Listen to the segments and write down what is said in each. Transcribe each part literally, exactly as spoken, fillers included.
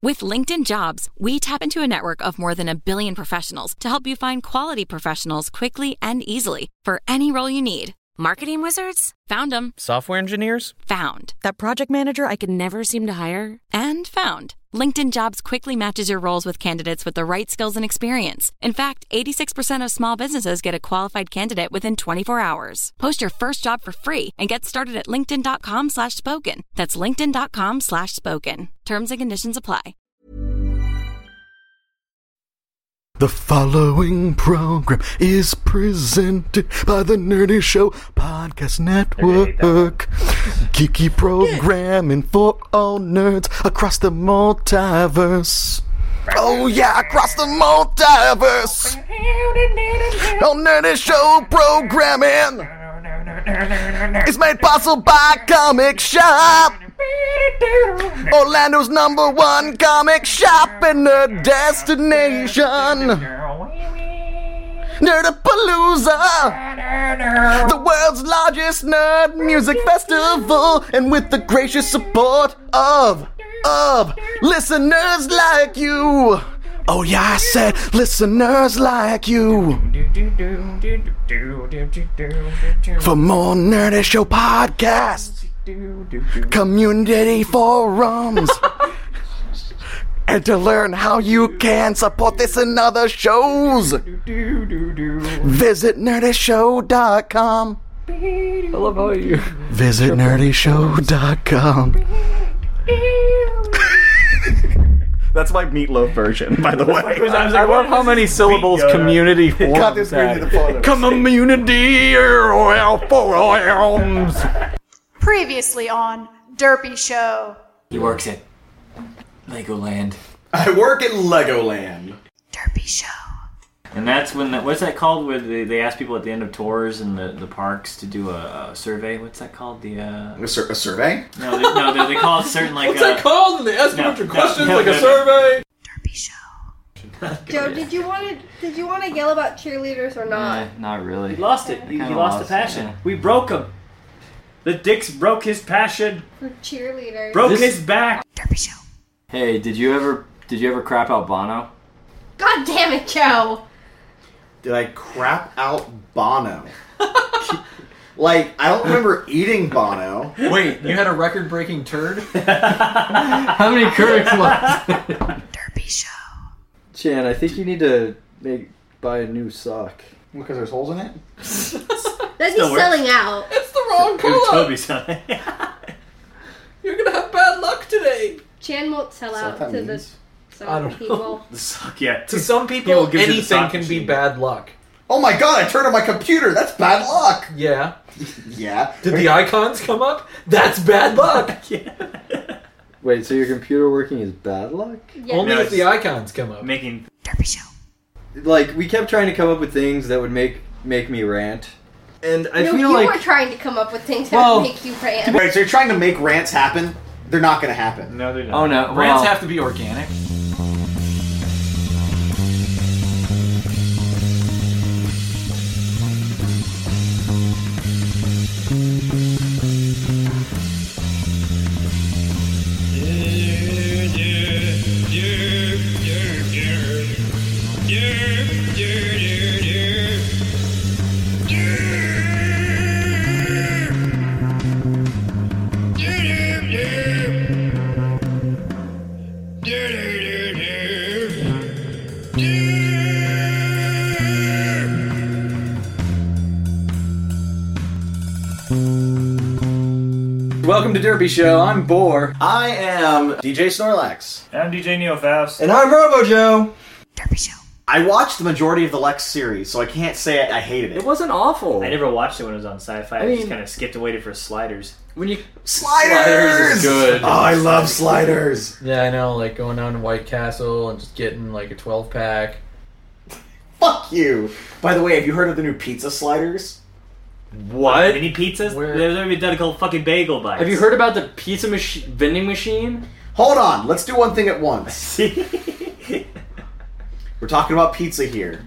With LinkedIn Jobs, we tap into a network of more than a billion professionals to help you find quality professionals quickly and easily for any role you need. Marketing wizards? Found them. Software engineers? Found. That project manager I could never seem to hire? And found. LinkedIn Jobs quickly matches your roles with candidates with the right skills and experience. In fact, eighty-six percent of small businesses get a qualified candidate within twenty-four hours. Post your first job for free and get started at linkedin.com slash spoken. That's linkedin.com slash spoken. Terms and conditions apply. The following program is presented by the Nerdy Show Podcast Network. Geeky programming for all nerds across the multiverse. Oh yeah, across the multiverse. Oh, Nerdy Show programming is made possible by Comic Shop, Orlando's number one comic shop and nerd destination. Nerdapalooza, the world's largest nerd music festival, and with the gracious support of, of listeners like you. Oh yeah, I said listeners like you. For more Nerdy Show podcasts, community forums, and to learn how you can support this and other shows, visit nerdy show dot com. I love how you Visit nerdy show dot com. That's my Meatloaf version, by the way. I, I love how many syllables community forums had. Community forums. Previously on Derpy Show. He works at Legoland. I work at Legoland. Derpy Show. And that's when, the, what's that called, where they, they ask people at the end of tours in the, the parks to do a, a survey? What's that called? The uh... A, sur- a survey? No, they, no they, they call it certain, like... What's uh, that called? And they ask no, a bunch of no, questions, no, like no, a no. survey? Derpy Show. Joe, did you want to did you want to yell about cheerleaders or not? Uh, not really. He lost it. He, he lost the passion. Yeah. We broke him. The dicks broke his passion. For cheerleaders. Broke This- his back. Derpy Show. Hey, did you ever did you ever crap out Bono? God damn it, Joe! Did I crap out Bono? Like, I don't remember eating Bono. Wait, you had a record-breaking turd? How many critics left? Derpy Show. Chan, I think you need to make buy a new sock. Because there's holes in it? That's he's Still works. selling out. It's the wrong Who color! Toby's on it. You're gonna have bad luck today! Chan won't sell Is that out what that to means? the some I don't know. people. The sock, yeah. To some People people, give you the anything sock can be machine. bad luck. Oh my god, I turned on my computer! That's bad luck! Yeah. Yeah. Did the icons come up? That's bad luck! Wait, so your computer working is bad luck? Yeah. Only No, if the it's- icons come up. Making... Derpy Show. Like, we kept trying to come up with things that would make make me rant. And I no, feel you like... were trying to come up with things that Well- would make you rant. Right, so you're trying to make rants happen? They're not gonna happen. No, they're not. Oh no, Rants well, have to be organic. Welcome to Derpy Show. I'm Boar. I am D J Snorlax. I'm D J NeoFast. And I'm Robo Joe. Derpy Show. I watched the majority of the Lex series, so I can't say I, I hated It it. wasn't awful. I never watched it when it was on Sci-Fi. I, I mean- just kind of skipped and waited for Sliders. When you... Sliders! Sliders is good. Oh, I love Sliders! Yeah, I know, like going down to White Castle and just getting like a twelve pack. Fuck you! By the way, have you heard of the new pizza sliders? What? Mini pizzas? Where- There's already identical fucking bagel bites. Have you heard about the pizza machi- vending machine? Hold on, let's do one thing at once. We're talking about pizza here.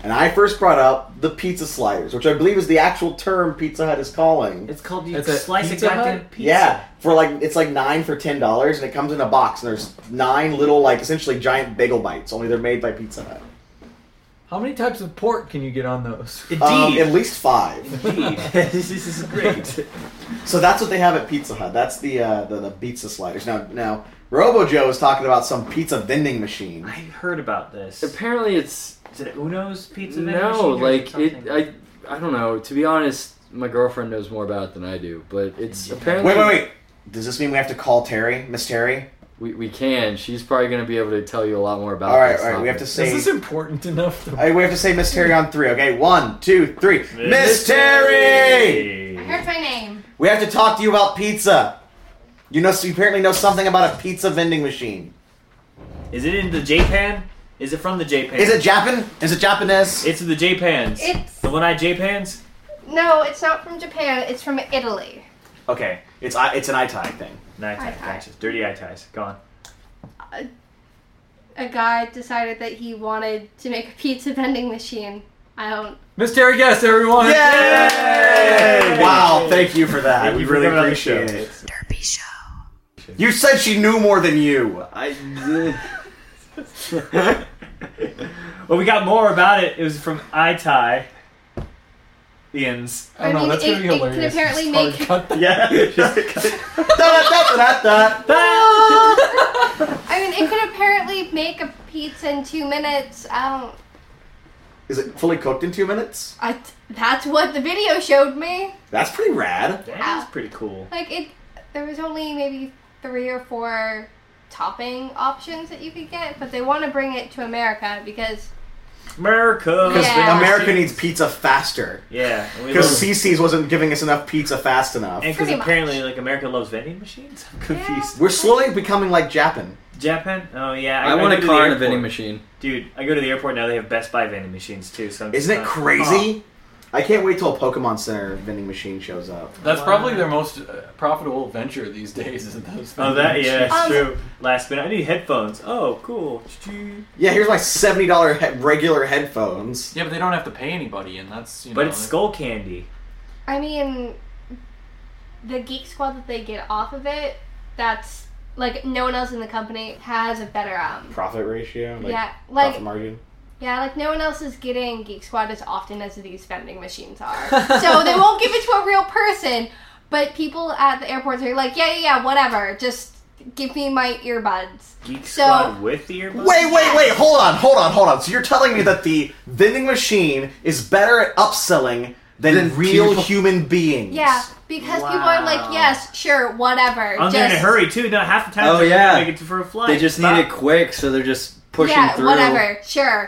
and I first brought up the pizza sliders, which I believe is the actual term Pizza Hut is calling. It's called you It's a slice a Pizza goddamn Hut? pizza. Yeah, for like it's like nine for ten dollars, and it comes in a box, and there's nine little like essentially giant bagel bites. Only they're made by Pizza Hut. How many types of pork can you get on those? Indeed. Um, at least five. Indeed. this is great. So that's what they have at Pizza Hut. That's the uh, the, the pizza sliders. Now now Robo Joe is talking about some pizza vending machine. I heard about this. Apparently, it's Is it Uno's pizza vending no, machine? or like is it. something? I I don't know. To be honest, my girlfriend knows more about it than I do, but it's Yeah. apparently. Wait wait wait. Does this mean we have to call Terry, Miss Terry? We, we can. She's probably going to be able to tell you a lot more about. All right, this all right. We have to topic. say. Is this important enough? To... Uh, we have to say Miss Terry on three. Okay, one, two, three. Miss Miss Terry. I heard my name. We have to talk to you about pizza. You know, so you apparently know something about a pizza vending machine. Is it in the J-Pan? Is it from the J-Pan? Is it Japan? Is it Japanese? It's the J-Pans. It's The one-eyed J-Pans? no, it's not from Japan. It's from Italy. Okay, it's I- it's an iTai thing. Eye tie, Eye-tie. gotcha. Dirty eye ties. Go on. A guy decided that he wanted to make a pizza vending machine. I don't. Miss Terry Guest, everyone! Yay! Wow, thank you for that. Thank we you for really coming on the appreciate show. it. Derpy Show. You said she knew more than you. I. Well, we got more about it. It was from iTie. Ian's. I don't know, I mean, that's gonna it- be it can hilarious. apparently Just hard make- cut that. Yeah. Da-da-da-da-da. I mean, it could apparently make a pizza in two minutes. I don't. Is it fully cooked in two minutes? I. That's what the video showed me. That's pretty rad. That is pretty cool. Like it. There was only maybe three or four topping options that you could get, but they want to bring it to America because America. Because Yeah. America needs pizza faster. Yeah. and we Because love- C C's wasn't giving us enough pizza fast enough. And because Pretty much. apparently, like, America loves vending machines? I'm confused. We're slowly becoming like Japan. Japan? Oh, yeah. I want go a to car the and a airport. vending machine. Dude, I go to the airport now, they have Best Buy vending machines, too. So I'm just Isn't it not- crazy? I can't wait till a Pokemon Center vending machine shows up. That's probably their most uh, profitable venture these days. Is those Oh, that, yeah, that's Um, true. Last minute. I need headphones. Oh, cool. Yeah, here's my seventy dollars he- regular headphones. Yeah, but they don't have to pay anybody, and that's you know. But it's like- skull candy. I mean, the Geek Squad that they get off of it, that's like no one else in the company has a better um. Profit ratio? Like yeah, like profit margin? yeah, like no one else is getting Geek Squad as often as these vending machines are. So they won't give it to a real person, but people at the airports are like, yeah, yeah, yeah, whatever, just give me my earbuds. Geek So- Squad with the earbuds? Wait, wait, wait, hold on, hold on, hold on. So you're telling me that the vending machine is better at upselling than, Than real people- human beings? Yeah, because people are like, Wow. yes, sure, whatever. I'm just, there in a hurry, too. No, half the time Oh, they're yeah. gonna make it for a flight. They just Stop. need it quick, so they're just pushing yeah, through. whatever, sure.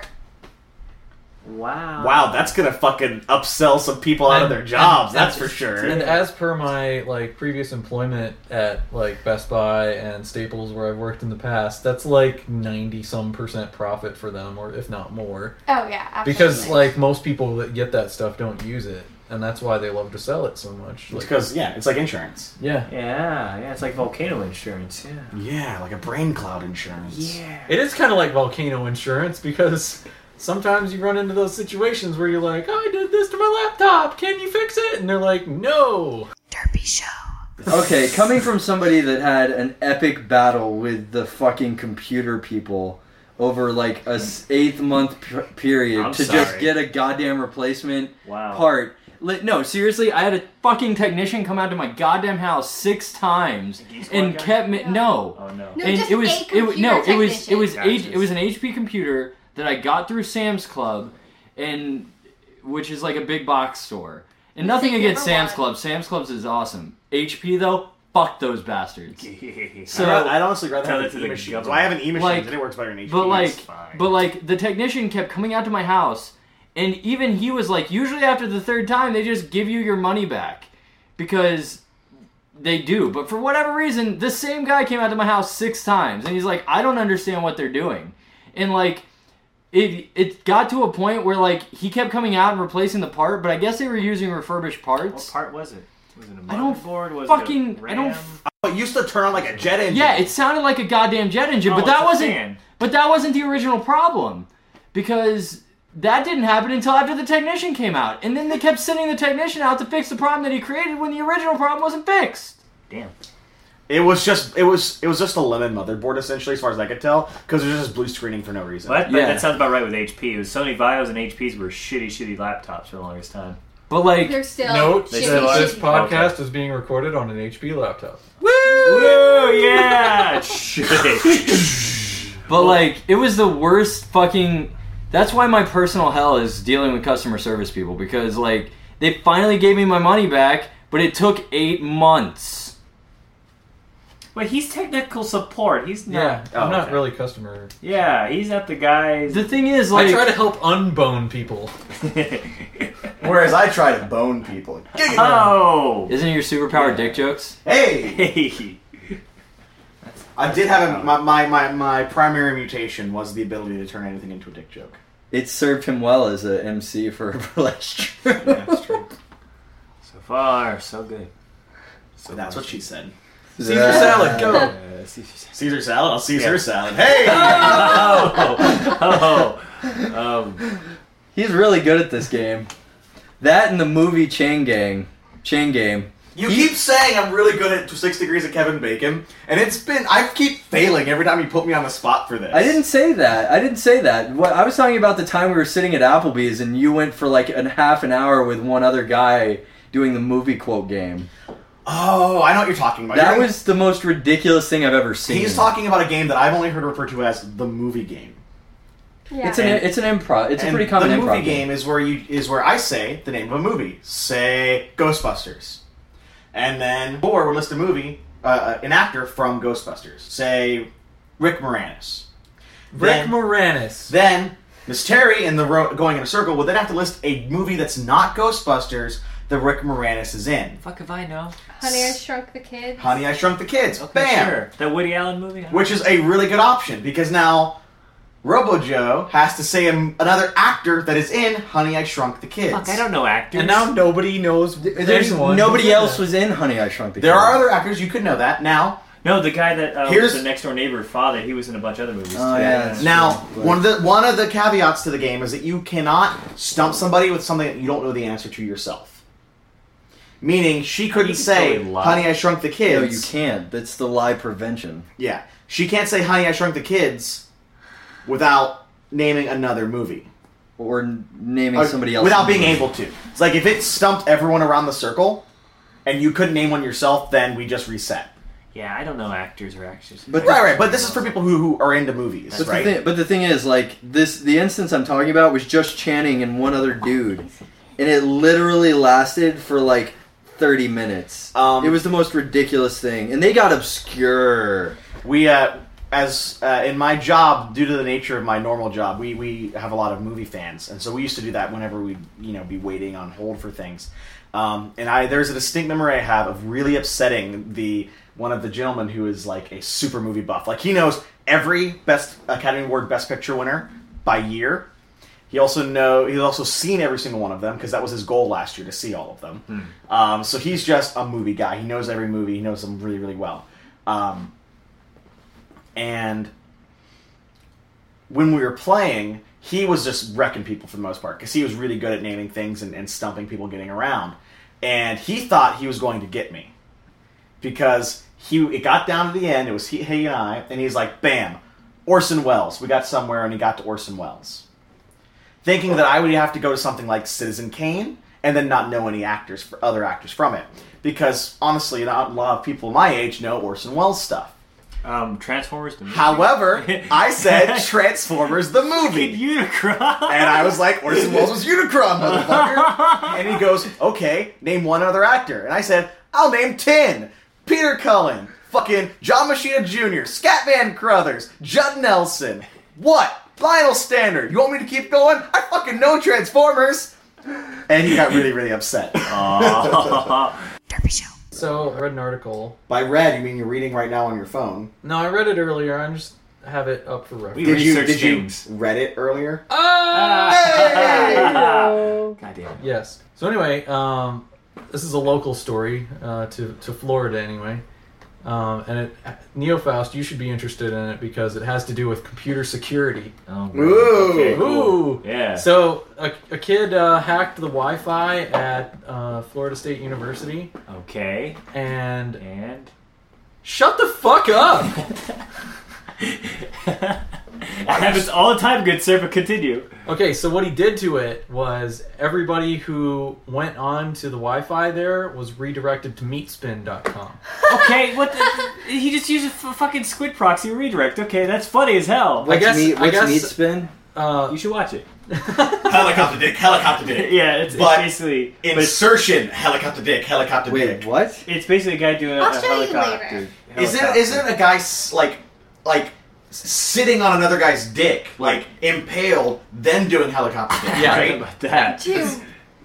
Wow. Wow, that's gonna fucking upsell some people out of their jobs, and- that's for sure. And as per my like previous employment at like Best Buy and Staples, where I've worked in the past, that's like ninety some percent profit for them, or if not more. Oh yeah, absolutely. Because like most people that get that stuff don't use it, and that's why they love to sell it so much. It's Like, because, yeah, it's like insurance. yeah, Yeah, yeah, it's like volcano insurance, yeah. Yeah, like a brain cloud insurance. Yeah. it is kind of like volcano insurance because sometimes you run into those situations where you're like, oh, I did this to my laptop. Can you fix it? And they're like, no. Derpy Show. Okay, coming from somebody that had an epic battle with the fucking computer people over like a s- eighth month p- period I'm to just sorry. get a goddamn replacement Wow. part. Li- No, seriously, I had a fucking technician come out to my goddamn house six times Geek Squad and guy? kept me. No, Oh, no. No, and just it was a it was no, computer it was it was technician. H, it was an H P computer that I got through Sam's Club, and which is like a big box store. And nothing Take against number Sam's one. Club. Sam's Club's is awesome. H P though, fuck those bastards. So, I'd, I'd honestly rather Tell have it to an the e-machine. government. So I have an e-machine Like, and it works better than H P. but like, It's fine. but like the technician kept coming out to my house, and even he was like, usually after the third time they just give you your money back, because they do. But for whatever reason, the same guy came out to my house six times, and he's like, I don't understand what they're doing, and like. It it got to a point where like he kept coming out and replacing the part, but I guess they were using refurbished What parts. part was it? Was it a I don't motherboard? Was fucking- it a I don't RAM? f- Oh, it used to turn on like a jet engine. Yeah, it sounded like a goddamn jet engine, Oh, but that it's a wasn't. fan. But that wasn't the original problem, because that didn't happen until after the technician came out. And then they kept sending the technician out to fix the problem that he created when the original problem wasn't fixed. Damn. It was just it was it was just a lemon motherboard essentially, as far as I could tell, because it was just blue screening for no reason. Well, that, Yeah. that sounds about right with H P. It was Sony Vaios and H Ps were shitty, shitty laptops for the longest time. But like, They're still Note They shitty, still that are? this shitty. podcast Okay. is being recorded on an H P laptop. Woo! Yeah! Shit. but like, it was the worst fucking. That's why my personal hell is dealing with customer service people, because like they finally gave me my money back, but it took eight months. Wait, he's technical support. He's not. Yeah, I'm Oh, not okay. really customer. Yeah, he's not the guy. The thing is, like, I try to help unbone people. Whereas I try to bone people. Oh! isn't it your superpower dick jokes? Hey, Hey! I did have a, my, my my my primary mutation was the ability to turn anything into a dick joke. It served him well as a M C for a burlesque troupe. Yeah, that's true. So far, so good. So That's far, what she said. Caesar salad, go! Uh, Caesar salad. I'll Caesar Yeah. salad. Hey. oh, oh, um, He's really good at this game. That and the movie Chain Gang. Chain Game. You keep saying I'm really good at Six Degrees of Kevin Bacon, and it's been I keep failing every time you put me on the spot for this. I didn't say that. I didn't say that. What I was talking about the time we were sitting at Applebee's and you went for like a half an hour with one other guy doing the movie quote game. Oh, I know what you're talking about. That You're- was the most ridiculous thing I've ever seen. He's talking about a game that I've only heard referred to as the movie game. Yeah. It's an And- it's an improv. It's a And pretty common the improv movie game is where you is where I say the name of a movie. Say Ghostbusters, and then or we list a movie, uh, an actor from Ghostbusters. Say Rick Moranis. Rick Then- Moranis. Then Miss Terry in the ro- going in a circle would then have to list a movie that's not Ghostbusters that Rick Moranis is in. fuck if I know. Honey, I Shrunk the Kids. Honey, I Shrunk the Kids. Okay, Bam. sure. That Woody Allen movie? Huh? Which is a really good option because now RoboJoe has to say an- another actor that is in Honey, I Shrunk the Kids. Fuck, I don't know actors. And now nobody knows There's anyone. nobody who's in else it. was in Honey I Shrunk the There Kids. are other actors, you could know that. Now, No, the guy that uh, Here's- was the next door neighbor father, he was in a bunch of other movies. Oh, too. yeah, that's now true. one of the one of the caveats to the game is that you cannot stump somebody with something that you don't know the answer to yourself. Meaning, she couldn't can say totally lie. Honey, I Shrunk the No, Kids. you can't. That's the lie prevention. Yeah. She can't say Honey, I Shrunk the Kids without naming another movie. Or n- naming Or- somebody else. without being able to. It's like if it stumped everyone around the circle and you couldn't name one yourself, then we just reset. Yeah, I don't know actors or actors. But- Right, right. But this is for people who, who are into movies, But, right? the thing, but the thing is, like, this, the instance I'm talking about was just Channing and one other dude. And it literally lasted for, like, thirty minutes. Um, it was the most ridiculous thing. And they got obscure. We, uh, as uh, in my job, due to the nature of my normal job, we, we have a lot of movie fans, and so we used to do that whenever we'd you know be waiting on hold for things. Um, and I there's a distinct memory I have of really upsetting the one of the gentlemen who is like a super movie buff. Like he knows every Best Academy Award Best Picture winner by year. He also know he's also seen every single one of them because that was his goal last year to see all of them. Hmm. Um, so he's just a movie guy. He knows every movie. He knows them really really well. Um, and when we were playing, he was just wrecking people for the most part because he was really good at naming things and, and stumping people getting around. And he thought he was going to get me because he it got down to the end. It was he, he and I, and he's like, "Bam, Orson Welles." We got somewhere, and he got to Orson Welles, thinking that I would have to go to something like Citizen Kane and then not know any actors, other actors from it. Because honestly, not a lot of people my age know Orson Welles stuff. Um, Transformers the movie. However, I said Transformers the movie. Unicron. And I was like, Orson Welles was Unicron, motherfucker. And he goes, okay, name one other actor. And I said, I'll name ten. Peter Cullen, fucking John Machina Junior, Scatman Crothers, Judd Nelson. What? Lionel Standard. You want me to keep going? I fucking know Transformers. And he got really, really upset. Derpy Show. So I read an article. By read, you mean you're reading right now on your phone. No, I read it earlier. I just have it up for reference. We Did you, research did you things. read it earlier? God damn it. Yes. So anyway, um, this is a local story uh, to to Florida anyway. Um, and it, Neofaust, you should be interested in it because it has to do with computer security. Oh, Ooh. okay, cool. Ooh. Yeah. So a, a kid uh, hacked the Wi-Fi at uh, Florida State University, Okay. and And shut the fuck up. it happens all the time, good sir, but continue. Okay, so what he did to it was everybody who went on to the Wi-Fi there was redirected to meatspin dot com. Okay, what the... He just used a f- fucking squid proxy redirect. Okay, that's funny as hell. What's guess- meat? I What's guess- meat spin? Uh, You should watch it. Helicopter dick, helicopter dick. Yeah, it's, it's But basically... but it's, Insertion, helicopter dick, helicopter Wait, dick. what? it's basically a guy doing a, I'll a show you helicopter. later. Isn't helicopter. isn't a guy s- like like sitting on another guy's dick, like impaled, then doing helicopter dick? Yeah. right? about that? To,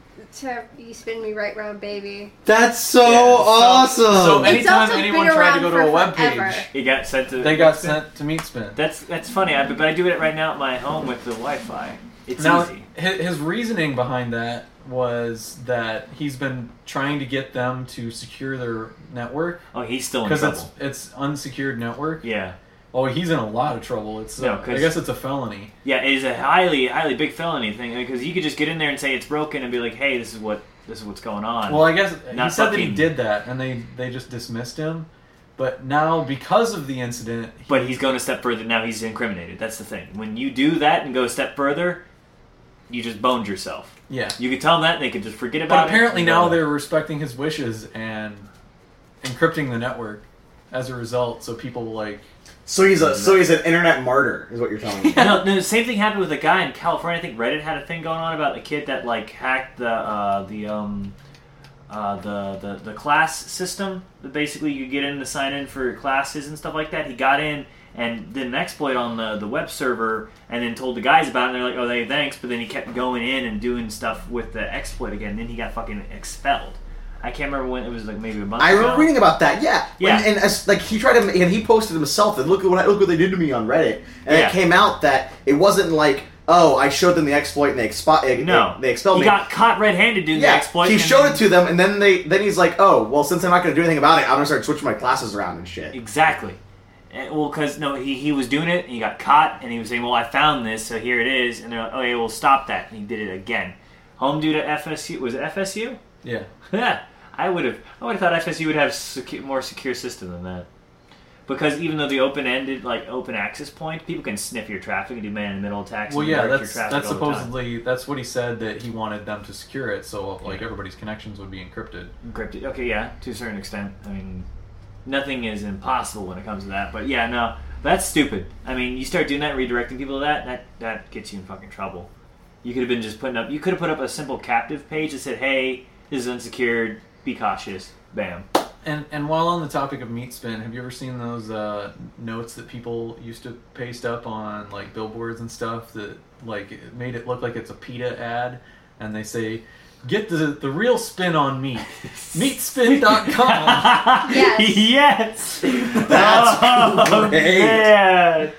to you spin me right round, baby. That's so Yeah, so- awesome. so It's anytime also anyone been tried to around go to a for web forever. page, He got sent to... they got sent to Meatspin. That's that's funny, I, but I do it right now at my home with the Wi-Fi. It's Now, easy. hi- his reasoning behind that was that he's been trying to get them to secure their network Oh, he's still in because trouble. it's it's unsecured network. Yeah. Oh, he's in a lot of trouble. It's No, uh, 'cause- I guess it's a felony. Yeah, it is a highly, highly big felony thing because you could just get in there and say it's broken and be like, "Hey, this is what this is what's going on." Well, I guess Not he said that he fucking- did that, and they they just dismissed him. But now, because of the incident, he- But he's going a step further. Now he's incriminated. That's the thing. When you do that and go a step further, you just boned yourself. yeah. You could tell them that and they could just forget about But it. apparently and now go. they're respecting his wishes and encrypting the network as a result. So people like So he's a so he's an internet martyr, is what you're telling me. no, no, the same thing happened with a guy in California. I think Reddit had a thing going on about a kid that like hacked the uh, the um uh, the, the the class system. That basically you get in to sign in for classes and stuff like that. He got in and did an exploit on the, the web server and then told the guys about it. And they're like, "Oh, hey, thanks," but then he kept going in and doing stuff with the exploit again. And then he got fucking expelled. I can't remember when it was, like maybe a month I ago. remember reading about that. Yeah, Yeah. And, and as, like he tried to, and he posted himself that look at what look what they did to me on Reddit, and Yeah. it came out that it wasn't like, oh, I showed them the exploit and they expo- No, they, they expelled he me. got caught red-handed doing yeah, the exploit. he and showed then- it to them, and then they then he's like, oh, well, since I'm not going to do anything about it, I'm going to start switching my classes around and shit. Exactly. And, well, because no, he, he was doing it, and he got caught, and he was saying, "Well, I found this, so here it is." And they're like, "Okay, well, stop that." And he did it again. Home dude at F S U was it F S U? yeah. Yeah, I would have. I would have thought F S U would have secu- more secure system than that. Because even though the open-ended, like open access point, people can sniff your traffic and do man-in-the-middle attacks. Well, and yeah, direct that's your traffic that's all the time. supposedly that's what he said that he wanted them to secure it, so like everybody's connections would be encrypted. Encrypted. Okay, yeah, to a certain extent. I mean, nothing is impossible when it comes to that. But yeah, no, that's stupid. I mean, you start doing that, redirecting people to that, that that gets you in fucking trouble. You could have been just putting up. You could have put up a simple captive page that said, "Hey, this is unsecured. Be cautious." Bam. And and while on the topic of Meatspin, have you ever seen those uh, notes that people used to paste up on like billboards and stuff that like it made it look like it's a PETA ad, and they say, "Get the the real spin on meat, meatspin dot com." Yes. Yes. That's oh, great. Man.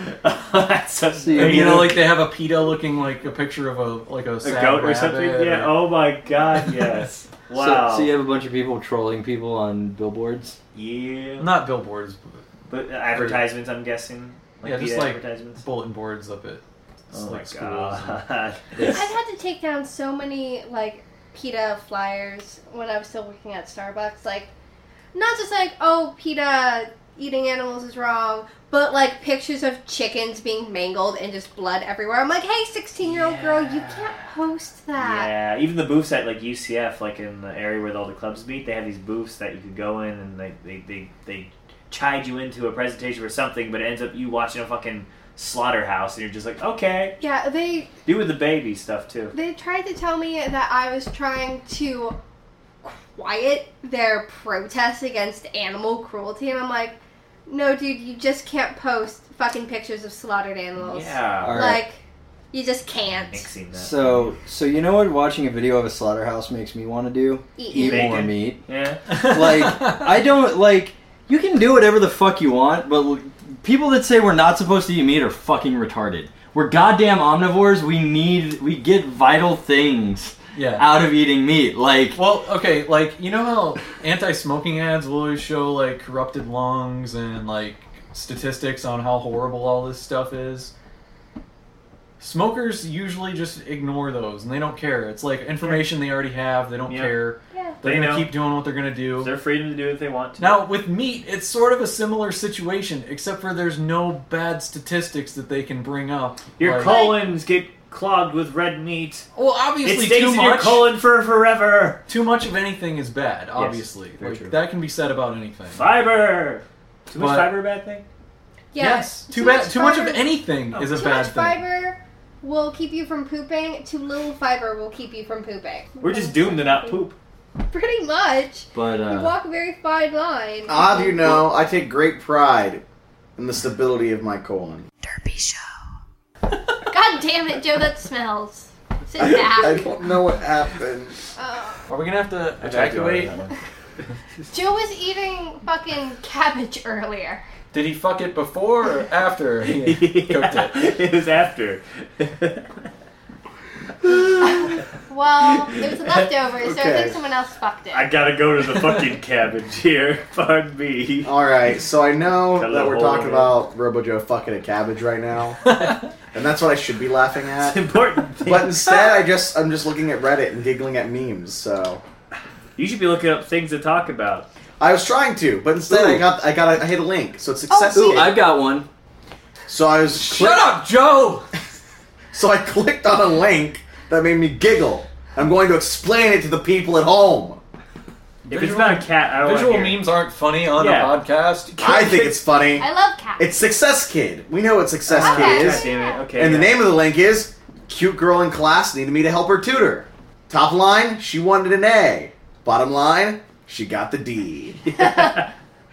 That's so See, And, you know, like they have a PETA looking like a picture of a like a, a sad goat or rabbit something. Yeah. Oh my God. Yes. Wow. So, so you have a bunch of people trolling people on billboards? yeah. Not billboards, but But advertisements, I'm guessing. yeah, just PETA like advertisements. bulletin boards up at Oh like my schools. God. I've had to take down so many like PETA flyers when I was still working at Starbucks. Like, not just like, oh, PETA eating animals is wrong, but like pictures of chickens being mangled and just blood everywhere. I'm like, hey, sixteen-year-old girl, you can't post that. Yeah, even the booths at like U C F, like in the area where all the clubs meet, they have these booths that you could go in and they they, they, they chide you into a presentation or something, but it ends up you watching a fucking slaughterhouse and you're just like, okay. Yeah, they Do with the baby stuff too. they tried to tell me that I was trying to quiet their protest against animal cruelty, and I'm like, no, dude, you just can't post fucking pictures of slaughtered animals. Yeah. All right. Like, you just can't. Mixing that. So, so you know what watching a video of a slaughterhouse makes me want to do? Eat Eat Bacon. more meat. Yeah. Like, I don't, like, you can do whatever the fuck you want, but l- people that say we're not supposed to eat meat are fucking retarded. We're goddamn omnivores. We need, we get vital things. Yeah. out of eating meat. Like, Well, okay, like, you know how anti-smoking ads will always show, like, corrupted lungs and, like, statistics on how horrible all this stuff is? Smokers usually just ignore those, and they don't care. It's like information they already have, they don't Yeah. care. Yeah. They're They going to know. keep doing what they're going to do. They're freedom to do what they want to. Now, with meat, it's sort of a similar situation, except for there's no bad statistics that they can bring up. Your Like- colons get clogged with red meat. Well, It obviously, stays too in your much. colon for forever. Too much of anything is bad. Obviously, very like true. that can be said about anything. Fiber. Too much But- fiber, a bad thing. Yeah. Yes, too, bad. Too much of fiber- anything is a Too bad much thing. fiber will keep you from pooping. Too little fiber will keep you from pooping. We're just doomed to not poop. Pretty much. but You uh, walk a very fine line. Odd, you know, I take great pride in the stability of my colon. Derpy Show. God damn it, Joe, that smells. Sit I back. don't know what happened. Oh. Are we gonna have to I tried to order evacuate? that one. Joe was eating fucking cabbage earlier. Did he fuck it before or after he cooked it? It was after. Well, it was a leftover, so I Okay. think someone else fucked it. I gotta go to the fucking cabbage here. Pardon me. Alright, so I know Got a that we're little talking hole about RoboJoe fucking a cabbage right now. And that's what I should be laughing It's at. important. thing. But instead, I just I'm just looking at Reddit and giggling at memes. So You should be looking up things to talk about. I was trying to, but instead I Ooh. got I got a, I hit a link. So it's Oh, success. ooh, kit. I've got one. So I was Shut up, Joe! So I clicked on a link that made me giggle. I'm going to explain it to the people at home. If it's not a cat, I don't Visual want to hear. memes aren't funny on Yeah. a podcast. I think it's funny. I love cats. It's Success Kid. We know what Success Okay. Kid God is. damn it. Okay. And the yeah. name of the link is Cute Girl in Class Needed Me to Help Her Tutor. Top line, she wanted an A. Bottom line, she got the D. Yeah,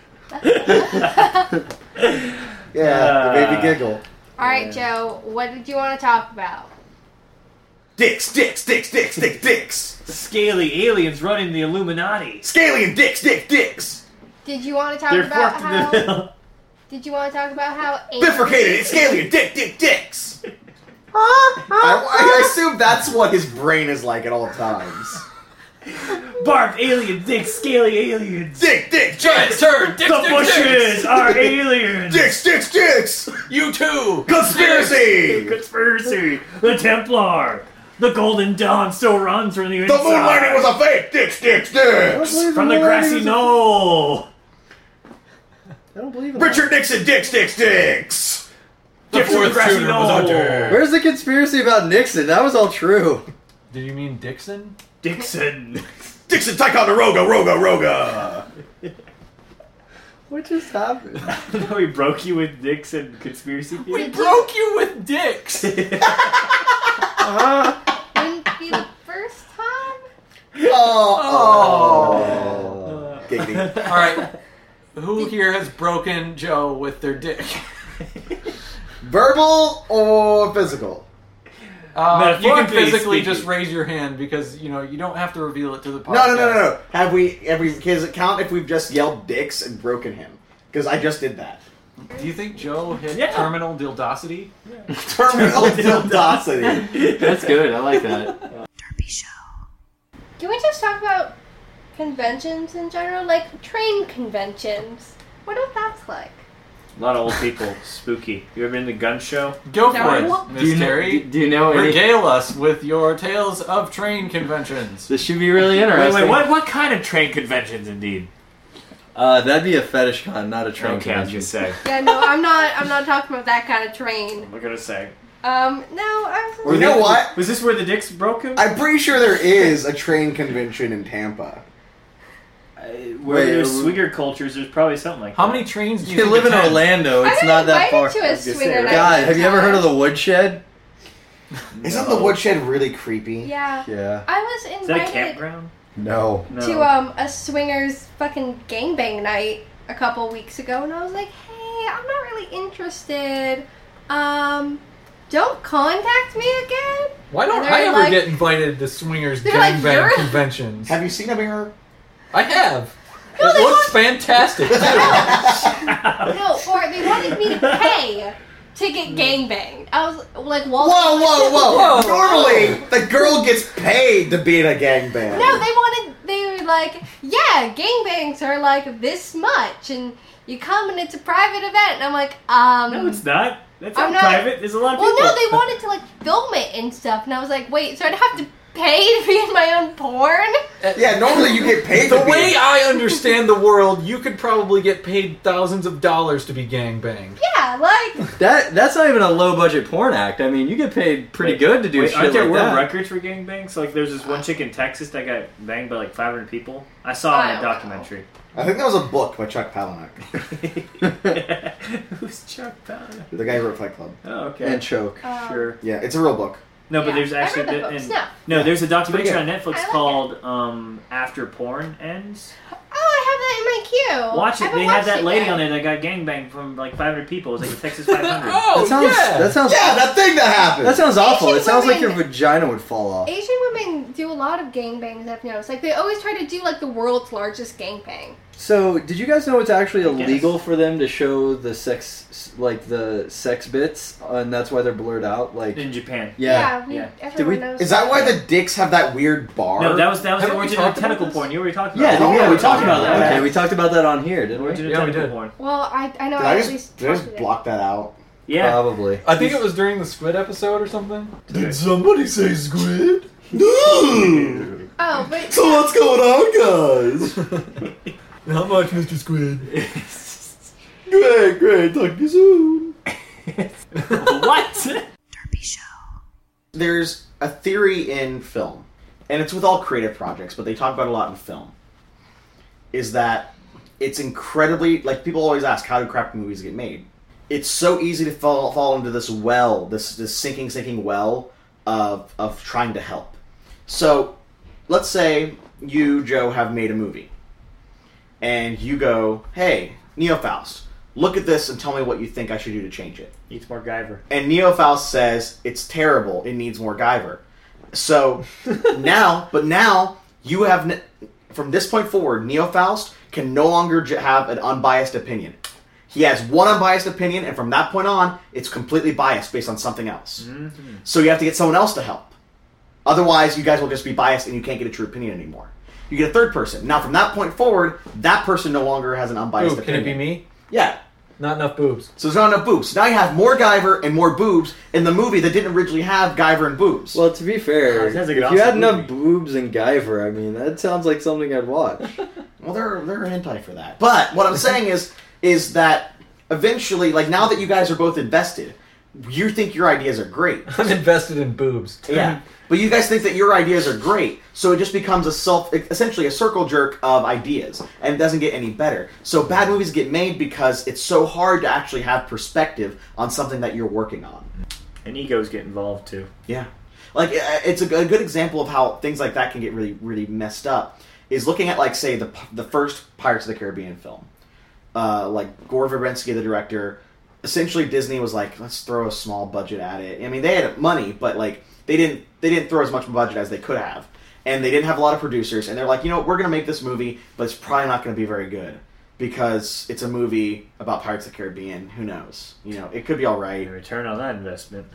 the baby giggle. Alright, Joe, what did you want to talk about? Dicks, dicks, dicks, dicks, dicks, dicks. Scaly aliens running the Illuminati. Scallion dicks, dicks, dicks. Did you want to talk They're about forked in how... the middle. Did you want to talk about how... Bifurcated, it's Scallion dick, dick, dicks. I, I assume that's what his brain is like at all times. Barbed alien dicks, scaly aliens. Dick, dick, Giant dicks. turd! Dicks, The dicks, bushes dicks. are aliens. Dicks, dicks, dicks. You too! Conspiracy. Conspiracy. The Templar. The Golden Dawn still runs from the The inside. moon landing was a fake. Dicks, dicks, dicks. From the grassy knoll. I don't believe in Richard Nixon, dicks, dicks, dicks. The fourth grassy tutor was knoll. under. Where's the conspiracy about Nixon? That was all true. Did you mean Dixon? Dixon. Dixon, Ticonderoga, Roga, Roga. What just happened? No, we broke you with dicks and conspiracy theories. We broke you with dicks! Wouldn't be the first time? Oh, oh. Giggity. Alright, who here has broken Joe with their dick? Verbal or physical? Uh, you can Metaphorically physically speaking. just raise your hand because, you know, you don't have to reveal it to the podcast. No, no, no, no, no. Have we? Have we? Does it count if we've just yelled dicks and broken him? Because I just did that. Do you think Joe hit Yeah. terminal dildosity? Terminal dildosity. That's good. I like that. Derpy Show. Can we just talk about conventions in general? Like, train conventions. What if that's like? A lot of old people. Spooky. You ever been to the gun show? Go for No. it, Do Miss you, know, Terry. do, do you know any? Regale us with your tales of train conventions. This should be really Wait, interesting. wait, what, what kind of train conventions, indeed? Uh, that'd be a fetish con, not a train Okay, I was convention. gonna say. Yeah, no, I'm not. I'm not talking about that kind of train. I'm gonna say. Um, no, I was. You know what? Was this where the dicks broke him? I'm pretty sure there is a train convention in Tampa. Uh, where Wait, there's uh, swinger cultures, there's probably something like How that. many trains do you, You think live in attend? Orlando, it's I've not been that far. invited to a I was gonna swinger say, night. God, have you ever heard of the? the Woodshed? Isn't the woodshed really creepy? Yeah. Yeah. I was Is that a invited campground? No. No. to um a swingers fucking gangbang night a couple weeks ago, and I was like, hey, I'm not really interested. Um, don't contact me again. Why don't And they're I ever like- get invited to swingers They're like, gangbang "You're-" conventions? Have you seen a mirror? I have. No, it they looks fantastic too. No, or they wanted me to pay to get gangbanged. I was like, Whoa, Whoa, whoa, whoa! Whoa. Normally, the girl gets paid to be in a gangbang. No, they wanted. They were like, yeah, gangbangs are like this much, and you come and it's a private event. And I'm like, um, No, it's not. That's I'm not not- private. There's a lot of well, people. no, they wanted to like film it and stuff, and I was like, wait, so I'd have to pay to be in my own porn? Yeah, normally you get paid The to be way in- I understand the world, you could probably get paid thousands of dollars to be gangbanged. Yeah, like That that's not even a low budget porn act. I mean, you get paid pretty Wait, good to do Wait, shit aren't there like world that. records for gangbangs? So, like, there's this one chick in Texas that got banged by like five hundred people. I saw it in I a don't documentary. I think that was a book by Chuck Palahniuk, Who's Chuck Palahniuk? the guy who wrote Fight Club. Oh, okay. And choke. um, Sure. Yeah, it's a real book. No, but yeah, there's I actually read the and- books, no. no, there's a documentary good. on Netflix I like called um, "After Porn Ends." Oh, I have that in my queue. Watch I it. haven't They had watched that it lady yet. on there that got gangbanged from like five hundred people. It was like a Texas five hundred. Oh, that sounds. yeah. That sounds. Yeah, that thing that happened. That sounds awful. Asian It sounds like your women- vagina would fall off. Asian women do a lot of gangbangs, I've noticed. Like, they always try to do, like, the world's largest gangbang. So, did you guys know it's actually guess. illegal for them to show the sex, like the sex bits, and that's why they're blurred out? Like, in Japan. yeah. we, yeah. everyone Did we- knows Is that why the dicks have that weird bar? No, that was that was the Haven't we origin of talked about tentacle this? porn. You already talked Yeah, about. it. yeah, we talked about that. Okay, we talked about that on here, didn't Origin we? of Yeah, we tentacle did. porn. Well, I, I know Did I, I at just, least did I talked just to block that out? Yeah. Probably. I think it was during the Squid episode or something. Did somebody say squid? No! it. Oh, but So what's going on, guys? Not much, Mister Squid. Great, great. Talk to you soon. What? Derpy Show. There's a theory in film, and it's with all creative projects, but they talk about it a lot in film, is that it's incredibly, like, people always ask, how do crap movies get made? It's so easy to fall, fall into this well, this this sinking, sinking well of, of trying to help. So, let's say you, Joe, have made a movie, and you go, hey, Neofaust, look at this and tell me what you think I should do to change it. Needs more Guyver. And Neofaust says, it's terrible, it needs more Guyver. So, now, but now, you have, n- from this point forward, Neofaust can no longer j- have an unbiased opinion. He has one unbiased opinion, and from that point on, it's completely biased based on something else. Mm-hmm. So you have to get someone else to help. Otherwise, you guys will just be biased and you can't get a true opinion anymore. You get a third person. Now, from that point forward, that person no longer has an unbiased Ooh, can opinion. it be me? Yeah. Not enough boobs. So there's not enough boobs. Now you have more Guyver and more boobs in the movie that didn't originally have Guyver and boobs. Well, to be fair, Oh, that's a if good you had awesome enough movie. boobs and Guyver, I mean, that sounds like something I'd watch. Well, they're they're hentai for that. But what I'm saying is is that eventually, like, now that you guys are both invested, you think your ideas are great. I'm invested in boobs. Yeah. But you guys think that your ideas are great, so it just becomes a self, essentially a circle jerk of ideas, and it doesn't get any better. So bad movies get made because it's so hard to actually have perspective on something that you're working on. And egos get involved too. Yeah. Like, uh, it's a, a good example of how things like that can get really, really messed up, is looking at, like, say, the the first Pirates of the Caribbean film. Uh, like, Gore Verbinski, the director, essentially Disney was like, let's throw a small budget at it. I mean, they had money, but, like, they didn't they didn't throw as much budget as they could have. And they didn't have a lot of producers, and they're like, you know what, we're going to make this movie, but it's probably not going to be very good. Because it's a movie about Pirates of the Caribbean. Who knows? You know, it could be all right. The return on that investment.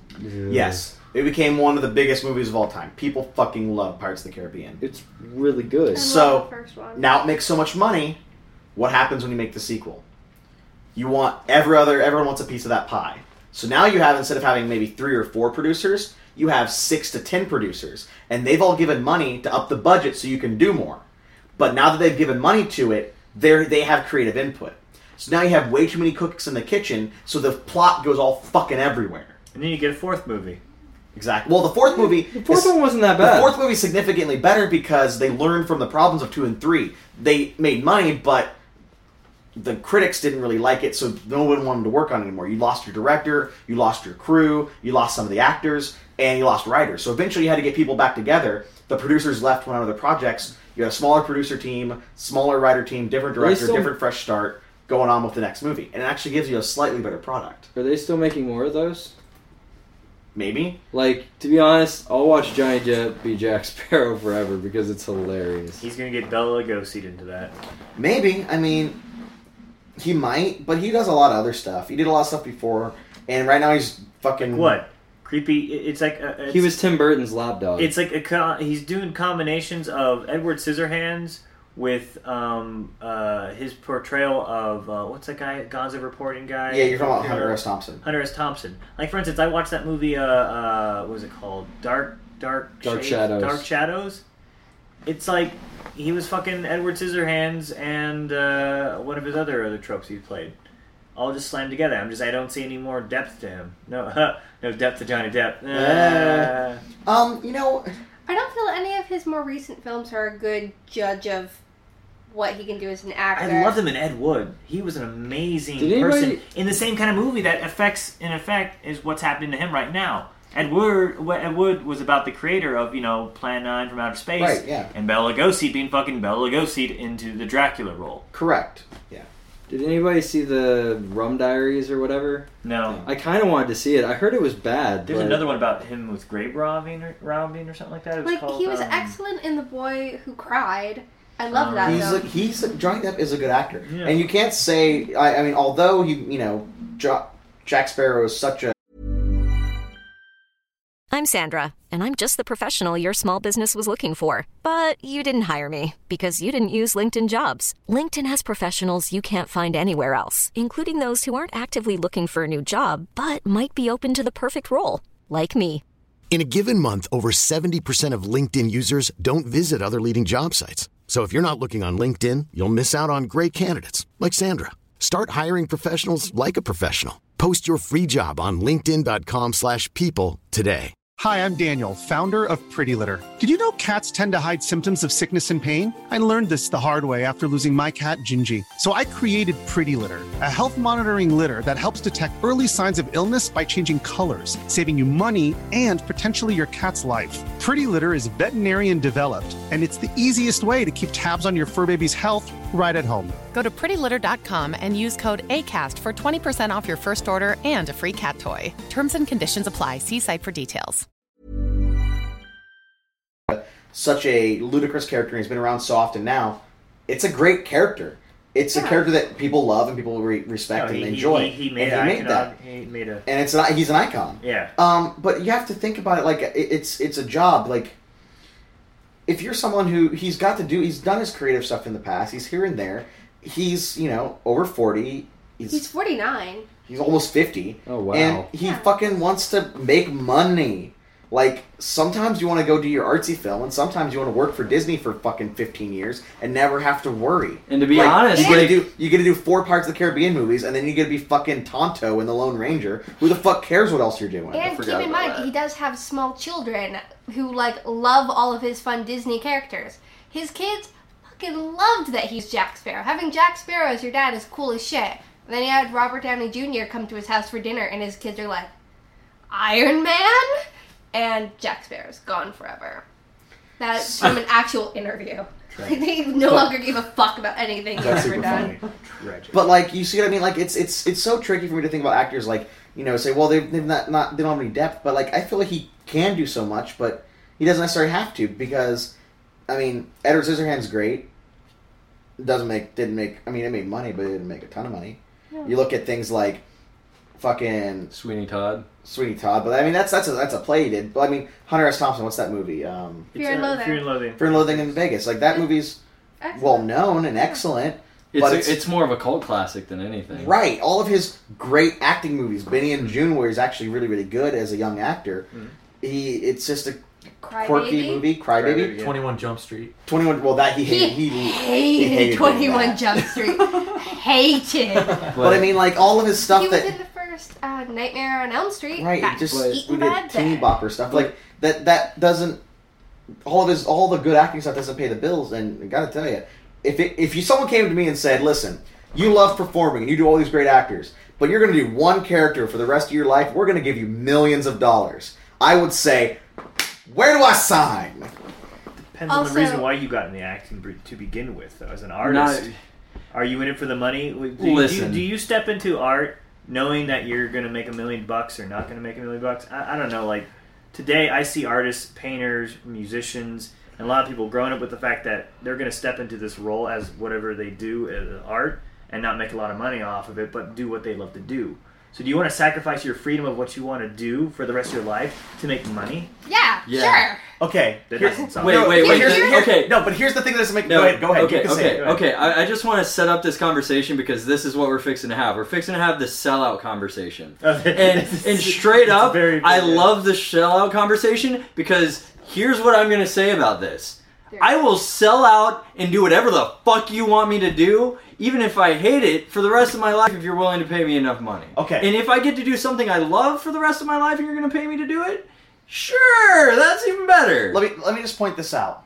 Yes. It became one of the biggest movies of all time. People fucking love Pirates of the Caribbean. It's really good. I love So, the first one. now it makes so much money. What happens when you make the sequel? You want every other, everyone wants a piece of that pie. So now you have, instead of having maybe three or four producers, you have six to ten producers. And they've all given money to up the budget so you can do more. But now that they've given money to it, they they have creative input. So now you have way too many cooks in the kitchen, so the plot goes all fucking everywhere. And then you get a fourth movie. Exactly. Well, the fourth movie... The fourth is- one wasn't that The bad. fourth movie is significantly better because they learned from the problems of two and three. They made money, but the critics didn't really like it, so no one wanted to work on it anymore. You lost your director, you lost your crew, you lost some of the actors, and you lost writers. So eventually you had to get people back together. The producers left, went on other projects. You had a smaller producer team, smaller writer team, different Are they director, still- different fresh start going on with the next movie. And it actually gives you a slightly better product. Are they still making more of those? Maybe. Like, to be honest, I'll watch Johnny Depp be Jack Sparrow forever because it's hilarious. He's gonna get Bela Lugosi into that. Maybe. I mean, he might, but he does a lot of other stuff. He did a lot of stuff before and right now he's fucking What? Creepy. It's like a, it's, He was Tim Burton's lapdog. It's like a co- he's doing combinations of Edward Scissorhands with um uh his portrayal of uh, what's that guy? Gonzo reporting guy. Yeah, you're talking about Hunter S. Thompson. Hunter S. Thompson. Like for instance, I watched that movie. Uh, uh what was it called? Dark, Dark, Dark Shades? Shadows. Dark Shadows. It's like he was fucking Edward Scissorhands and uh, one of his other other tropes he played. All just slammed together. I'm just I don't see any more depth to him. No, no depth to Johnny Depp. Uh, Um, you know, I don't feel any of his more recent films are a good judge of what he can do as an actor. I loved him in Ed Wood. He was an amazing Did anybody- person in the same kind of movie that affects, in effect, is what's happening to him right now. Ed Wood, Ed Wood was about the creator of, you know, Plan nine from Outer Space. Right, yeah. And Bela Lugosi being fucking Bela Lugosi into the Dracula role. correct. Yeah. Did anybody see the Rum Diaries or whatever? No. I kind of wanted to see it. I heard it was bad. There's but... another one about him with grave robbing or, robbing or something like that. It was Like, called, he was um, excellent in The Boy Who Cried. I love that He's film. a, he's a, Johnny Depp is a good actor, Yeah. and you can't say. I, I mean, although he, you know, jo- Jack Sparrow is such a I'm Sandra, and I'm just the professional your small business was looking for. But you didn't hire me because you didn't use LinkedIn Jobs. LinkedIn has professionals you can't find anywhere else, including those who aren't actively looking for a new job, but might be open to the perfect role, like me. In a given month, over seventy percent of LinkedIn users don't visit other leading job sites. So if you're not looking on LinkedIn, you'll miss out on great candidates like Sandra. Start hiring professionals like a professional. Post your free job on linkedin dot com slash people today. Hi, I'm Daniel, founder of Pretty Litter. Did you know cats tend to hide symptoms of sickness and pain? I learned this the hard way after losing my cat, Gingy. So I created Pretty Litter, a health monitoring litter that helps detect early signs of illness by changing colors, saving you money and potentially your cat's life. Pretty Litter is veterinarian developed, and it's the easiest way to keep tabs on your fur baby's health right at home. Go to pretty litter dot com and use code ACAST for twenty percent off your first order and a free cat toy. Terms and conditions apply. See site for details. such a ludicrous character, and he's been around so often now. It's a great character. It's Yeah. a character that people love and people re- respect No, he- and he- enjoy. he- he made and he an made that. icon. He made a- and it's an, he's an icon. Yeah. Um, but you have to think about it like it, it's it's a job. Like if you're someone who he's got to do, he's done his creative stuff in the past. He's here and there. He's you know over forty. He's He's forty-nine. he's almost fifty. Oh wow! And he fucking wants to make money. Like, sometimes you want to go do your artsy film, and sometimes you want to work for Disney for fucking fifteen years and never have to worry. And to be Like, honest, you get to like- do you get to do four Pirates of the Caribbean movies, and then you get to be fucking Tonto in The Lone Ranger. Who the fuck cares what else you're doing? I And keep forgot in about mind, that. he does have small children who like love all of his fun Disney characters. His kids fucking loved that he's Jack Sparrow. Having Jack Sparrow as your dad is cool as shit. And then he had Robert Downey Junior come to his house for dinner, and his kids are like, Iron Man? And Jack Sparrow's gone forever. That's from an actual interview. Like, they no longer give a fuck about anything he's That's ever super done. funny. But like, you see what I mean? Like, it's it's it's so tricky for me to think about actors. Like, you know, say, well, they've, they've not not they don't have any depth. But like, I feel like he can do so much, but he doesn't necessarily have to because, I mean, Edward Scissorhands great. Doesn't make didn't make. I mean, it made money, but it didn't make a ton of money. Yeah. You look at things like fucking Sweeney Todd. Sweeney Todd, but I mean that's that's a that's a play he did. But I mean Hunter S. Thompson, what's that movie? Um, Fear and Loathing. Fear and Loathing. Fear and Loathing in Vegas. Like that movie's Excellent. well known and excellent. It's, but a- it's, it's more of a cult classic than anything. right. All of his great acting movies, Benny and June, where he's actually really really good as a young actor. He it's just a Cry quirky Baby? movie. Crybaby. Yeah. twenty-one Jump Street. Twenty-one. Well, that he He, hated. He, hated, hated twenty-one that. Jump Street. Hated. But I mean, like all of his stuff He was that in the first uh, Nightmare on Elm Street. right, Got just eaten we by did a teeny bear. bopper stuff like that. That doesn't all of his all the good acting stuff doesn't pay the bills. And I gotta tell you, if it, if you someone came to me and said, "Listen, you love performing and you do all these great actors, but you're gonna do one character for the rest of your life. We're gonna give you millions of dollars," I would say, "Where do I sign?" Depends on Also- the reason why you got in the acting bre- to begin with, though. As an artist, Not- are you in it for the money? Do you, do, you, Listen. do you step into art knowing that you're going to make a million bucks or not going to make a million bucks? I, I don't know. Like today, I see artists, painters, musicians, and a lot of people growing up with the fact that they're going to step into this role as whatever they do as art and not make a lot of money off of it, but do what they love to do. So do you want to sacrifice your freedom of what you want to do for the rest of your life to make money? Yeah, Yeah. sure. Okay. That here- doesn't sound Wait, no, wait, wait. here's- th- here- okay. No, but here's the thing that doesn't make. No, Go ahead. Go ahead. Okay, you can say okay, it. okay. I, I just want to set up this conversation because this is what we're fixing to have. We're fixing to have the sellout conversation. and and straight up, very I good. love the sellout conversation because here's what I'm going to say about this. I will sell out and do whatever the fuck you want me to do, even if I hate it, for the rest of my life if you're willing to pay me enough money. Okay. And if I get to do something I love for the rest of my life and you're going to pay me to do it, sure, that's even better. Let me let me just point this out.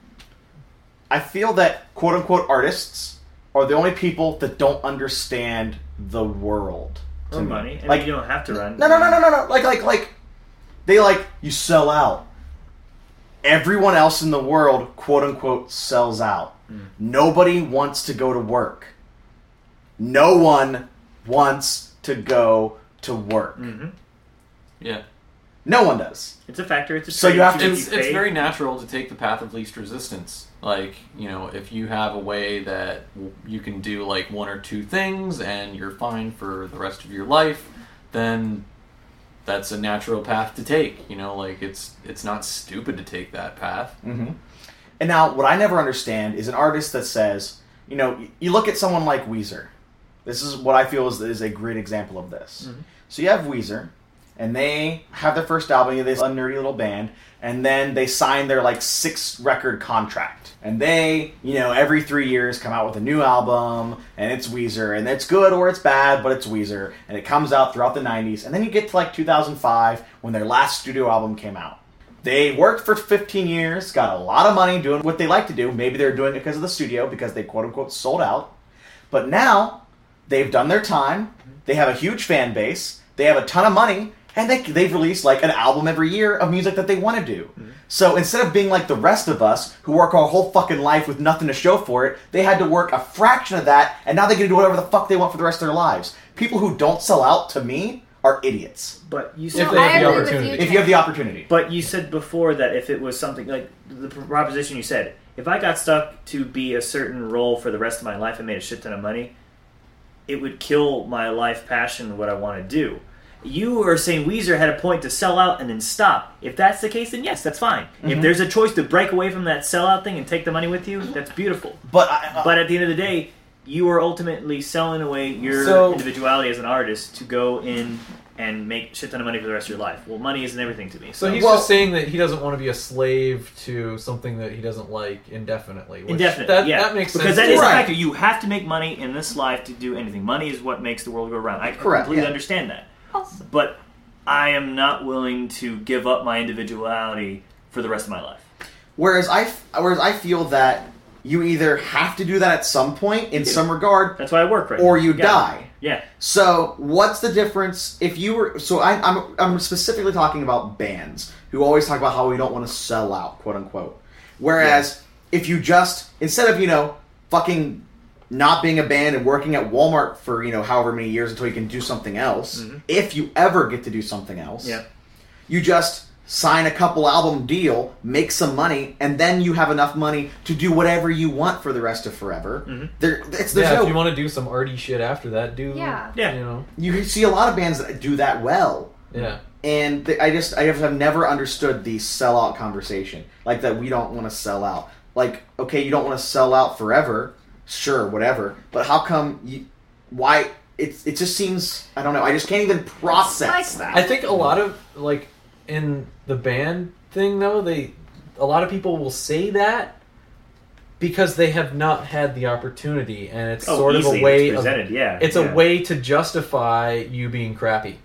I feel that quote unquote artists are the only people that don't understand the world. to Or me. money. I like mean, you don't have to run. No, no, no, no, no, no. Like, like, like, they like you sell out. Everyone else in the world, quote unquote, sells out. Mm. Nobody wants to go to work. No one wants to go to work. Mm-hmm. Yeah. No one does. It's a factor. It's a So you have to- It's, it's very natural to take the path of least resistance. Like, you know, if you have a way that you can do like one or two things and you're fine for the rest of your life, then that's a natural path to take. You know, like it's it's not stupid to take that path. Mm-hmm. And now, what I never understand is an artist that says, you know, you look at someone like Weezer. This is what I feel is, is a great example of this. Mm-hmm. So you have Weezer, and they have their first album, they're this nerdy little band, and then they sign their like six record contract. And they, you know, every three years come out with a new album, and it's Weezer, and it's good or it's bad, but it's Weezer, and it comes out throughout the nineties. And then you get to like two thousand five when their last studio album came out. They worked for fifteen years, got a lot of money doing what they like to do. Maybe they're doing it because of the studio, because they quote unquote sold out. But now they've done their time. They have a huge fan base. They have a ton of money. And they, they've released like an album every year of music that they want to do. Mm-hmm. So instead of being like the rest of us who work our whole fucking life with nothing to show for it, they had to work a fraction of that, and now they can do whatever the fuck they want for the rest of their lives. People who don't sell out, to me, are idiots. But you If said they have the opportunity. If you have the opportunity. But you said before that if it was something like the proposition you said, if I got stuck to be a certain role for the rest of my life and made a shit ton of money, it would kill my life passion, what I want to do. You are saying Weezer had a point to sell out and then stop. If that's the case, then yes, that's fine. Mm-hmm. If there's a choice to break away from that sellout thing and take the money with you, that's beautiful. But I, uh, but at the end of the day, you are ultimately selling away your So- individuality as an artist to go in and make a shit ton of money for the rest of your life. Well, money isn't everything to me. So So, he's just saying that he doesn't want to be a slave to something that he doesn't like indefinitely. Which indefinitely, that, yeah. that makes because sense. that is too. a factor. You have to make money in this life to do anything. Money is what makes the world go around. I Correct, completely yeah. understand that. But I am not willing to give up my individuality for the rest of my life. Whereas I, whereas I feel that you either have to do that at some point in some regard. That's why I work right Or now. you Yeah. die. Yeah. So what's the difference if you were? So I, I'm I'm specifically talking about bands who always talk about how we don't want to sell out, quote unquote. Whereas if you just instead of you know fucking not being a band and working at Walmart for you know however many years until you can do something else, Mhm. if you ever get to do something else, Yeah. you just sign a couple album deal, make some money, and then you have enough money to do whatever you want for the rest of forever. Mm-hmm. There, it's, there's Yeah, no, if you want to do some arty shit after that, do Yeah. Yeah. You know. you see a lot of bands that do that well. Yeah. And th- I just I have have never understood the sellout conversation, like that we don't want to sell out. Like, okay, you don't want to sell out forever, sure, whatever. But how come you? Why? It it just seems I don't know. I just can't even process that. I think a lot of like in the band thing though, they a lot of people will say that because they have not had the opportunity, and it's Oh, sort of easily a way it's presented, of yeah, it's yeah. a way to justify you being crappy.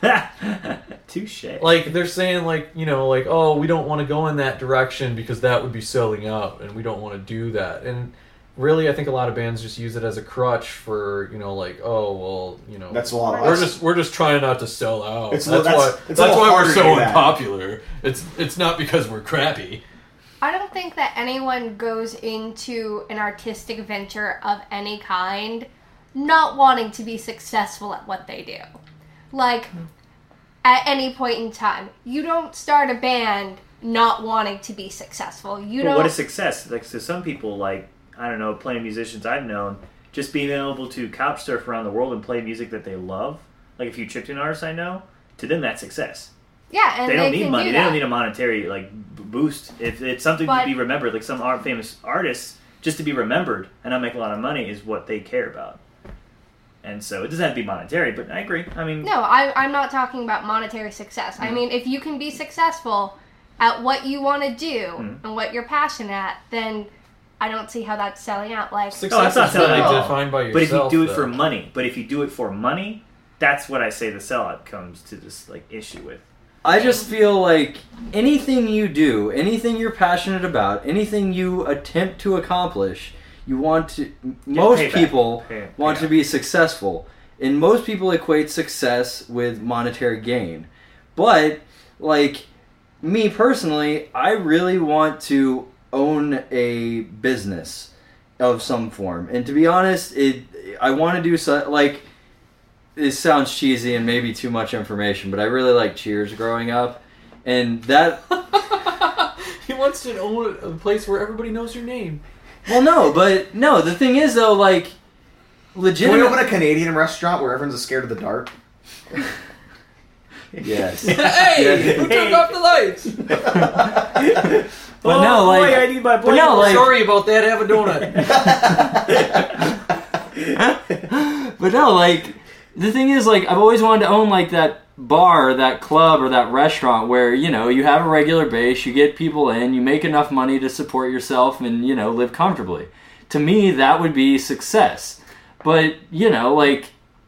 Touche. Like they're saying, like you know, like oh, we don't want to go in that direction because that would be selling out, and we don't want to do that. And really, I think a lot of bands just use it as a crutch for you know, like oh well, you know, That's a lot of We're us. just we're just trying not to sell out. It's a that's, little- that's- why it's a that's little why we're harder to so do that. unpopular. It's it's not because we're crappy. I don't think that anyone goes into an artistic venture of any kind not wanting to be successful at what they do. Like, at any point in time. You don't start a band not wanting to be successful. You Well, don't... what is success? Like, so some people, like, I don't know, plenty of musicians I've known, just being able to couch surf around the world and play music that they love. like a few chiptune artists I know, to them that's success. Yeah, and they don't they need can money. do They don't that. need a monetary like b- boost. If it's something But- to be remembered, like some art, famous artists, just to be remembered and not make a lot of money is what they care about. And so it doesn't have to be monetary, but I agree. I mean, No, I, I'm not talking about monetary success. I Mhm. mean, if you can be successful at what you want to do Mhm. and what you're passionate at, then I don't see how that's selling out. Like, no, that's not selling really at all. defined by But if you yourself, do it though. for money, but if you do it for money, that's what I say the sellout comes to this like issue with. I just feel like anything you do, anything you're passionate about, anything you attempt to accomplish, you want to. Most payback. people Pay- want payout. to be successful, and most people equate success with monetary gain. But like me personally, I really want to own a business of some form, and to be honest, it I want to do so like. This sounds cheesy and maybe too much information, but I really like Cheers growing up, and that. He wants to own a place where everybody knows your name. Well, no, but no. The thing is, though, like, Can we legitimate. open a Canadian restaurant where everyone's scared of the dark? Yes. Hey, who turned off the lights? But no, like, boy, I need my but no, like, Sorry about that. Have a donut. but no, like, the thing is, like, I've always wanted to own like that bar, or that club, or that restaurant where you know you have a regular base, you get people in, you make enough money to support yourself, and you know live comfortably. To me, that would be success. But you know, like,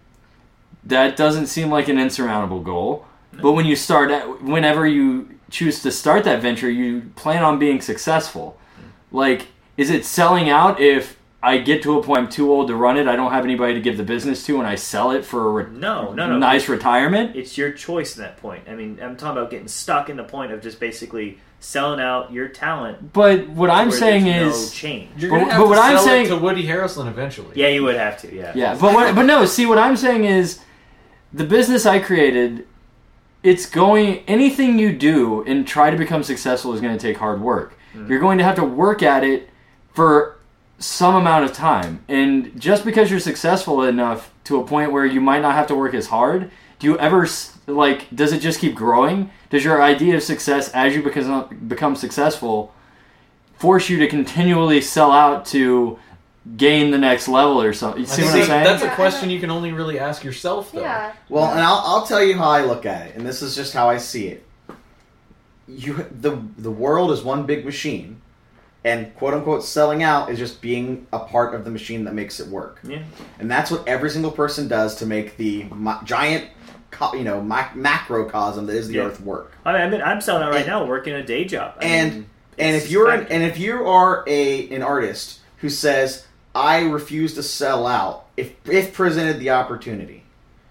that doesn't seem like an insurmountable goal. But when you start, at, whenever you choose to start that venture, you plan on being successful. Like, is it selling out if I get to a point I'm too old to run it, I don't have anybody to give the business to, and I sell it for a re- No, no, no. nice retirement? It's your choice at that point. I mean, I'm talking about getting stuck in the point of just basically selling out your talent. But what I'm where saying there's is, no change. You're but, gonna have but to what I'm sell saying it to Woody Harrelson eventually. Yeah, you would have to. Yeah. Yeah, but what, but no. See, what I'm saying is, the business I created, it's going. Anything you do and try to become successful is going to take hard work. Mm. You're going to have to work at it for some amount of time, and just because you're successful enough to a point where you might not have to work as hard, do you ever s- like? Does it just keep growing? Does your idea of success, as you become become successful, force you to continually sell out to gain the next level or something? You see I what think I'm saying? That's a question you can only really ask yourself, though. yeah. Well, and I'll, I'll tell you how I look at it, and this is just how I see it. You, the the world is one big machine, and quote unquote selling out is just being a part of the machine that makes it work. Yeah. And that's what every single person does to make the ma- giant, co- you know, ma- macrocosm that is the Yeah. Earth work. I mean, I mean, I'm selling out right now, working a day job. I And mean, and it's if you're just an, fact. and if you are a an artist who says I refuse to sell out if if presented the opportunity,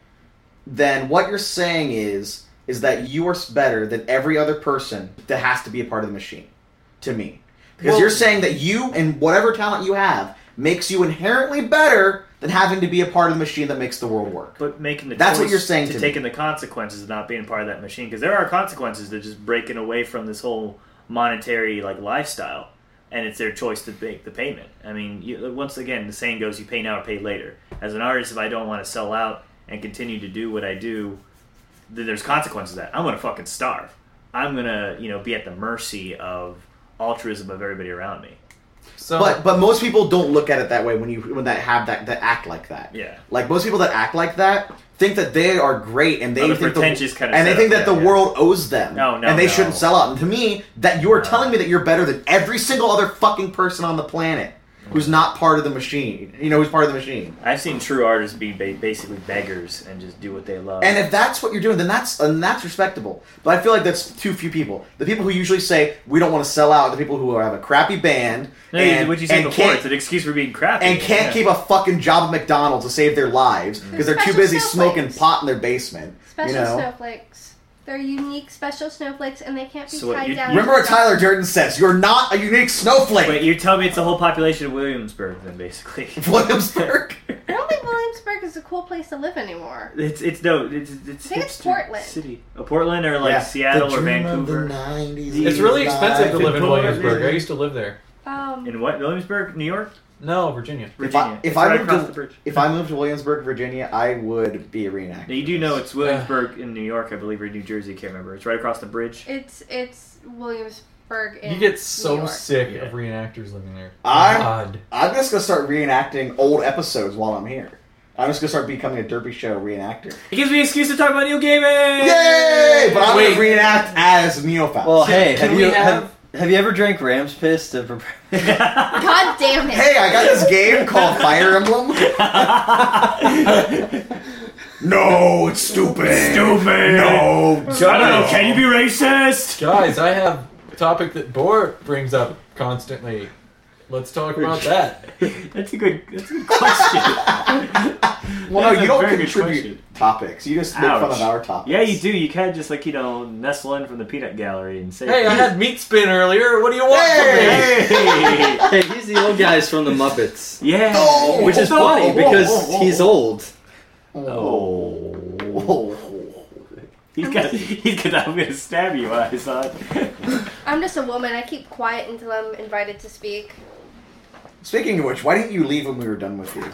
then what you're saying is is that you are better than every other person that has to be a part of the machine. To me, because Well- you're saying that you and whatever talent you have makes you inherently better than having to be a part of the machine that makes the world work. But making the That's what choice you're saying to, to me. taking the consequences of not being part of that machine, because there are consequences to just breaking away from this whole monetary like lifestyle, and it's their choice to make the payment. I mean, you, once again, the saying goes, "You pay now or pay later." As an artist, if I don't want to sell out and continue to do what I do, then there's consequences to that. I'm gonna fucking starve. I'm gonna, you know, be at the mercy of altruism of everybody around me. So, But but most people don't look at it that way when you when that have that that act like that. Yeah. Like most people that act like that think that they are great and they Oh, the think pretentious the, kind of and they think setup, that yeah, the yeah. world owes them. No, no, and they no. shouldn't sell out. And to me, that you are telling me that you're better than every single other fucking person on the planet who's not part of the machine. You know, who's part of the machine. I've seen true artists be ba- basically beggars and just do what they love. And if that's what you're doing, then that's and that's respectable. But I feel like that's too few people. The people who usually say we don't want to sell out are the people who have a crappy band no, and, what you said and before, can't- it's an excuse for being crappy. and can't Yeah. keep a fucking job at McDonald's to save their lives because they're too Special busy snowflakes. smoking pot in their basement. Special you know? snowflakes. They're unique special snowflakes, and they can't be So what, tied you- down. Remember what Tyler Durden says? You're not a unique snowflake. Wait, you're telling me it's the whole population of Williamsburg, then, basically? Williamsburg. I don't think Williamsburg is a cool place to live anymore. It's it's no, it's it's. I think it's hipster Portland. City, oh, Portland or like Yeah. Seattle The or dream of the Vancouver. nineties it's really expensive to life live in in Williamsburg. Portland. I used to live there. Um, In what Williamsburg, New York? No, Virginia. If I Virginia. if It's I right moved across to the bridge. if I moved to Williamsburg, Virginia, I would be a reenactor. Now, you do know it's Williamsburg in New York, I believe, or New Jersey. I can't remember. It's right across the bridge. It's it's Williamsburg. In You get New so York. sick of reenactors living there. I'm God. I'm just gonna start reenacting old episodes while I'm here. I'm just gonna start becoming a Derpy Show reenactor. It gives me an excuse to talk about Neil Gaiman! Yay! But I'm Wait. gonna reenact as Neophyte. Well, hey, can have we you have- have, have you ever drank Ram's piss to prepare? God damn it! Hey, I got this game called Fire Emblem. No, it's stupid. Stupid. No. I don't know. Can you be racist? Guys, I have a topic that Bort brings up constantly. Let's talk about that. That's a good. That's a good question. Well, That's no, a you don't very good contribute question. topics. You just make fun Ouch. of our topics. Yeah, you do. You kind of just like you know nestle in from the peanut gallery and say, Hey, I had meat spin earlier. What do you want Hey! Hey, he's the old guys from the Muppets. Yeah. Oh, Which is Oh, funny oh, because oh, oh, he's old. Oh. Oh. He's got. He's got. I'm gonna stab you, I son. I'm just a woman. I keep quiet until I'm invited to speak. Speaking of which, why didn't you leave when we were done with you?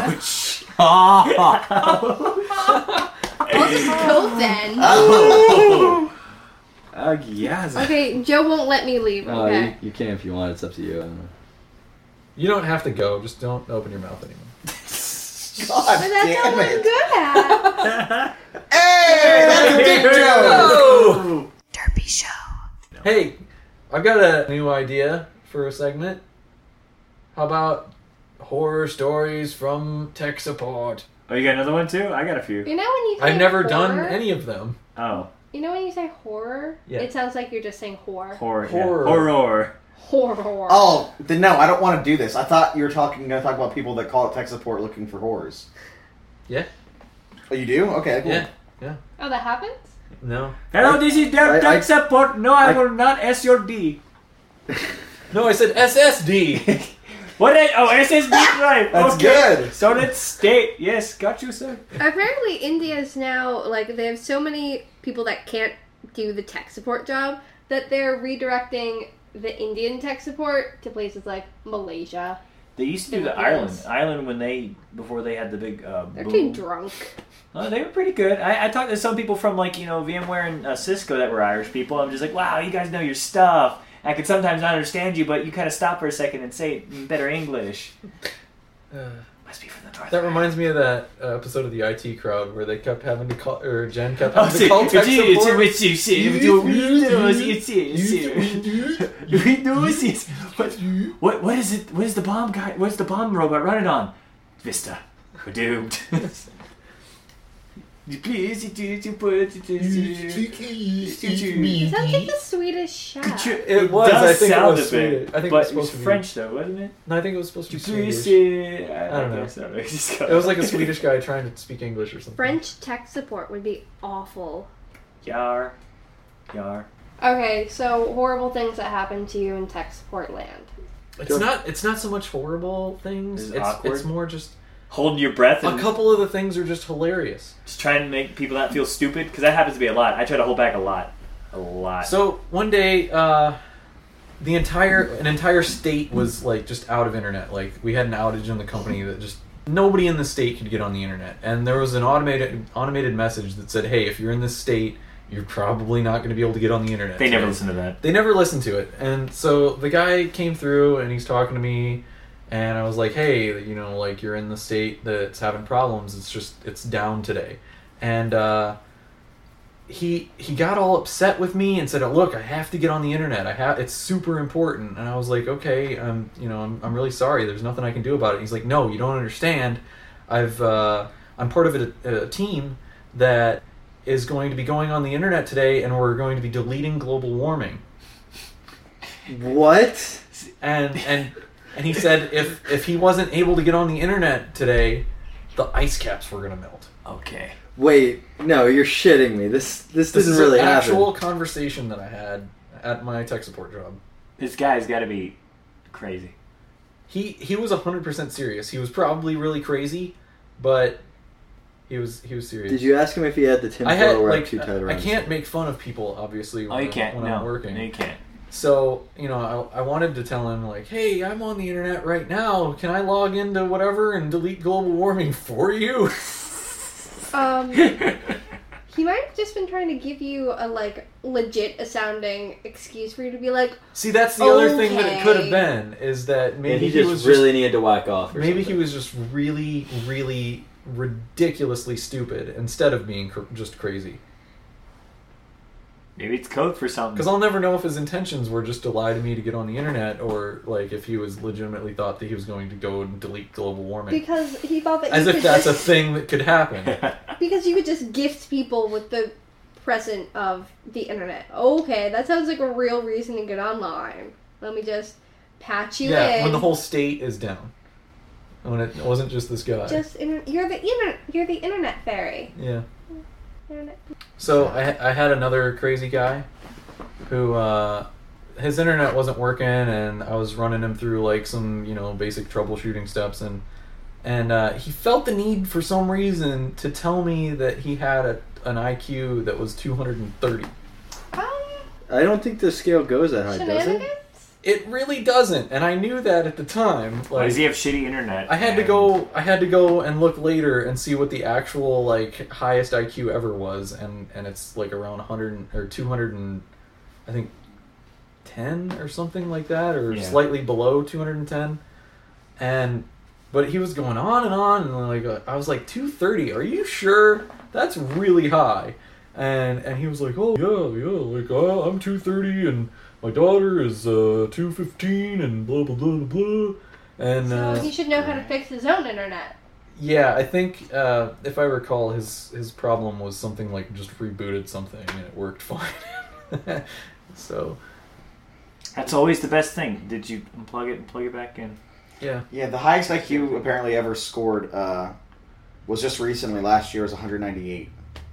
I'll just go then. Oh. Uh, yes. Okay, Joe won't let me leave. Oh, Okay. you, you can if you want. It's up to you. I don't know. You don't have to go. Just don't open your mouth anymore. God But that's damn all I'm it. good at. Hey, that's a big joke. Oh! Derpy Show. Hey, I've got a new idea for a segment. How about horror stories from tech support? Oh, you got another one too? I got a few. You know when you say I've never horror, done any of them. Oh, You know when you say horror, Yeah. it sounds like you're just saying whore. horror. Horror. Yeah. Horror. Horror. Oh, then no, I don't want to do this. I thought you were talking going to talk about people that call it tech support looking for horrors. Yeah. Oh, you do? Okay, cool. Yeah. Yeah. Oh, that happens? No. Hello, this is Derp I- Tech I- Support. No, I, I- will not S your D. No, I said S S D. What? Is, oh, S S D drive. That's okay. good. So let's stay. Yes, got you, sir. Apparently, India is now, like, they have so many people that can't do the tech support job that they're redirecting the Indian tech support to places like Malaysia. They used to do the Philippines. Ireland. Ireland when they before they had the big. Uh, They're boom. too drunk. Oh, they were pretty good. I, I talked to some people from like you know VMware and uh, Cisco that were Irish people. I'm just like, wow, you guys know your stuff. I can sometimes not understand you, but you kind of stop for a second and say it in better English. Uh, Must be from the north. that reminds me of that uh, episode of the I T Crowd where they kept having to call, or Jen kept Oh, having see, to call tech it's you, it's support. it's you, see, it's you, Windows, it's you, it's you. Windows is what? What? What is it? What is the bomb guy? What's the bomb robot running on? Vista. We're doomed. Please, it is you put it. It sounds like the Swedish chef. It was, does I think it sound was a bit, Swedish. I think it but was supposed to be- French though, wasn't it? No, I think it was supposed to be Please, Swedish. uh, I, I don't know. guess so. Just It was like a Swedish guy trying to speak English or something. French tech support would be awful. Yar, yar. Okay, so horrible things that happen to you in tech support land. It's not. It's not so much horrible things. Is it It's awkward? it's more just Holding your breath. a And couple of the things are just hilarious. Just trying to make people not feel stupid because that happens to be a lot. I try to hold back a lot, a lot. So one day, uh, the entire an entire state was like just out of internet. Like we had an outage in the company that just nobody in the state could get on the internet, and there was an automated automated message that said, "Hey, if you're in this state, you're probably not going to be able to get on the internet." They today." never listen to that. They never listened to it, and so the guy came through and he's talking to me, and I was like, "Hey, you know, like you're in the state that's having problems. It's just it's down today," and uh, he he got all upset with me and said, "Look, I have to get on the internet. I have it's super important." And I was like, "Okay, I'm you know I'm I'm really sorry. There's nothing I can do about it." He's like, "No, you don't understand. I've uh, I'm part of a, a team that is going to be going on the internet today, and we're going to be deleting global warming." What? And and and he said if if he wasn't able to get on the internet today, the ice caps were going to melt. Okay. Wait, no, you're shitting me. This this, This didn't is really an happen. actual conversation that I had at my tech support job. This guy's got to be crazy. He he was one hundred percent serious. He was probably really crazy, but he was he was serious. Did you ask him if he had the I had tinfoil wrap like too tight around I his can't head? make fun of people obviously when, Oh, you I'm- can't. when No, I'm working. no, you can't. So, you know, I, I wanted to tell him, like, hey, I'm on the internet right now. Can I log into whatever and delete global warming for you? Um, he might have just been trying to give you a, like, legit sounding excuse for you to be like, See, that's the okay. other thing that it could have been, is that maybe Maybe he he just was really just, needed to whack off or maybe something. he was just really, really ridiculously stupid instead of being cr- just crazy. Maybe it's code for something. Because I'll never know if his intentions were just to lie to me to get on the internet, or like if he was legitimately thought that he was going to go and delete global warming. because he thought that As you if could that's a just, thing that could happen. because you could just gift people with the present of the internet. Okay, that sounds like a real reason to get online. Let me just patch you yeah, in. when the whole state is down. When it wasn't just this guy. Just inter- you're the inter- you're the internet fairy. Yeah. Internet. So I, I had another crazy guy who uh, his internet wasn't working, and I was running him through like some you know basic troubleshooting steps, and and uh, he felt the need for some reason to tell me that he had a, an I Q that was two hundred thirty. I don't think the scale goes that high, does it? It really doesn't, and I knew that at the time. Why does he have shitty internet? I had to go. I had to go and look later and see what the actual like highest I Q ever was, and, and it's like around one hundred or two hundred and I think ten or something like that, or Yeah. slightly below two hundred ten. And but he was going on and on, and like I was like two thirty. Are you sure? That's really high. And and he was like, oh yeah, yeah, like uh, I'm two thirty and my daughter is uh, two fifteen and blah blah blah blah blah. And So uh, he should know how to fix his own internet. yeah, I think uh, if I recall, his his problem was something like just rebooted something and it worked fine. So That's always the best thing. Did you unplug it and plug it back in? Yeah. Yeah, the highest I Q apparently ever scored uh, was just recently. Last year was one hundred ninety-eight.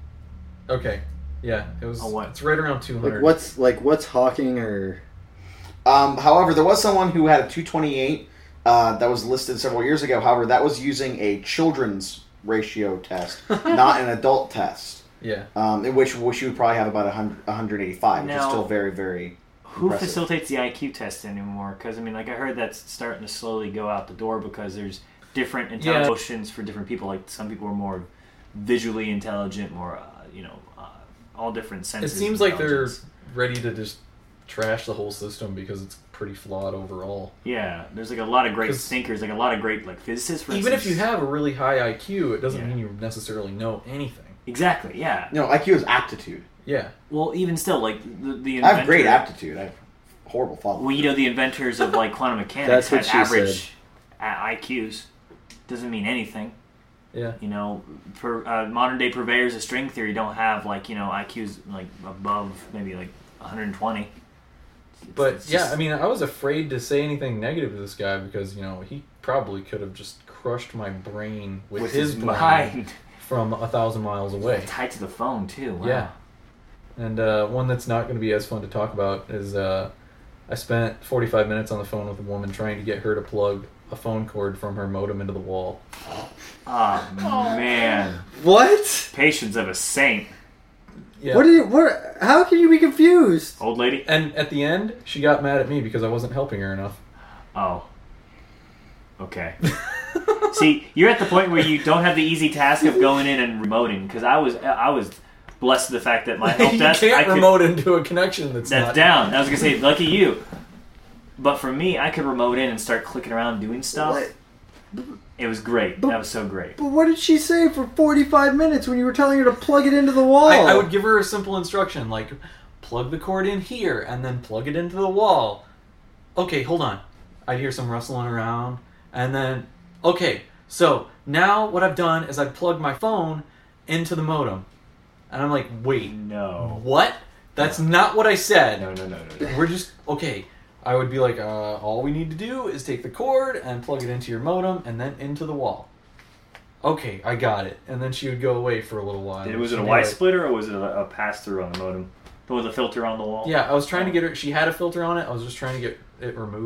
okay, yeah, it was. It's right around two hundred. Like what's like what's Hawking or? Um, however, there was someone who had a two twenty-eight uh, that was listed several years ago. However, that was using a children's ratio test, not an adult test. Yeah. Um, in which, which you would probably have about one hundred, one hundred eighty-five, which is Now, still very, very Who impressive. facilitates the I Q test anymore? Because I mean, like I heard that's starting to slowly go out the door because there's different intelligence for different people. Like some people are more visually intelligent, more uh, you know, uh, all different It senses. seems of like they're intelligence. ready to just trash the whole system because it's pretty flawed overall. Yeah, there's like a lot of great 'Cause thinkers, like a lot of great like physicists. For Even if instance. you have a really high I Q, it doesn't Yeah. mean you necessarily know anything. Exactly. Yeah. No, I Q is aptitude. Yeah. Well, even still, like the, the I have great inventor- aptitude. I have horrible follow. Well, you know, the inventors of like quantum mechanics That's what had she average I Qs. Doesn't mean anything. Yeah. You know, for uh, modern day purveyors of string theory don't have like you know I Qs like above maybe like one hundred twenty. But It's yeah, just- I mean, I was afraid to say anything negative to this guy because you know he probably could have just crushed my brain with, With his, his brain mind. from a thousand miles away. Tied to the phone too. Wow. Yeah. And uh, one that's not going to be as fun to talk about is uh, I spent forty-five minutes on the phone with a woman trying to get her to plug a phone cord from her modem into the wall. Oh man. What? Patience of a saint. Yeah. What do you? What? How can you be confused? Old lady. And at the end, she got mad at me because I wasn't helping her enough. Oh. Okay. See, you're at the point where you don't have the easy task of going in and remoting. Because I was, I was blessed with the fact that my help you desk. can't I could, remote into a connection that's, That's not down. I was gonna say, lucky you. But for me, I could remote in and start clicking around doing stuff. What? It was great. That was so great. But what did she say for forty-five minutes when you were telling her to plug it into the wall? I, I would give her a simple instruction like plug the cord in here and then plug it into the wall. Okay, hold on. I'd hear some rustling around and then okay, so now what I've done is I've plugged my phone into the modem. And I'm like, wait, no. What? That's no. not what I said. No, no, no, no, no. We're just okay. I would be like, uh, all we need to do is take the cord and plug it into your modem and then into the wall. Okay, I got it. And then she would go away for a little while. Was it She'd a be Y like- splitter or was it a, a pass through on the modem? With a filter on the wall? Yeah, I was trying to get her. She had a filter on it. I was just trying to get it removed.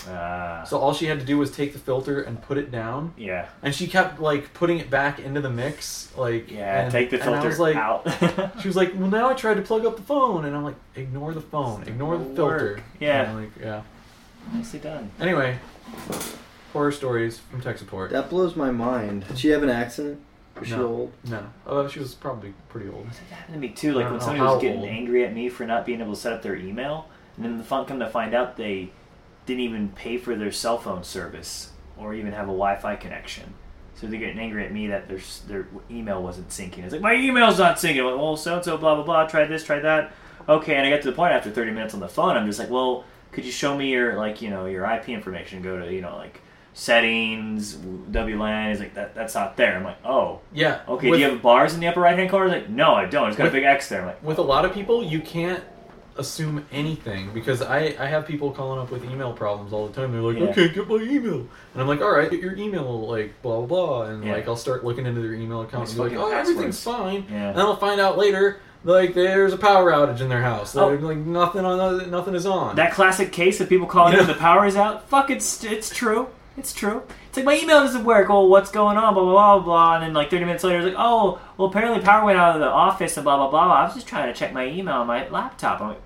Ah. So all she had to do was take the filter and put it down. Yeah. And she kept like putting it back into the mix, like Yeah, and, take the and I filter was like, out. she was like, "Well, now I tried to plug up the phone," and I'm like, "Ignore the phone, ignore the Won't filter." work. Yeah. And I'm like, yeah. Nicely done. Anyway, horror stories from tech support. That blows my mind. Did she have an accident? Was she No. old? No. Oh, she was probably pretty old. That happened to me too. Like I when don't know somebody how was getting old. angry at me for not being able to set up their email, and then the fun come to find out they didn't even pay for their cell phone service or even have a Wi-Fi connection. So they're getting angry at me that their their email wasn't syncing. It's like, my email's not syncing. I'm like, well, so and so, blah blah blah. Try this, try that. Okay, and I got to the point after thirty minutes on the phone, I'm just like, well, could you show me your like you know your I P information? Go to you know like settings, W LAN. He's like, that that's not there. I'm like, oh, Yeah. okay. with- Do you have bars in the upper right hand corner? He's like, no, I don't. It's got With- a big X there. I'm like, With a lot of people, you can't assume anything because I, I have people calling up with email problems all the time. They're like, Yeah. I can't get my email. And I'm like, all right, get your email, like, blah, blah, blah. And, Yeah. like, I'll start looking into their email account Nice and be like, fucking oh, passwords. everything's fine. Yeah. And then I'll find out later, like, there's a power outage in their house. Oh. Like, like, nothing on, nothing is on. that classic case of people calling Yeah. in the power is out. Fuck, it's it's true. It's true. It's like, my email doesn't work. Oh, what's going on? Blah, blah, blah, blah. And then, like, thirty minutes later, it's like, oh, well, apparently power went out of the office and blah, blah, blah. I was just trying to check my email on my laptop. I'm like,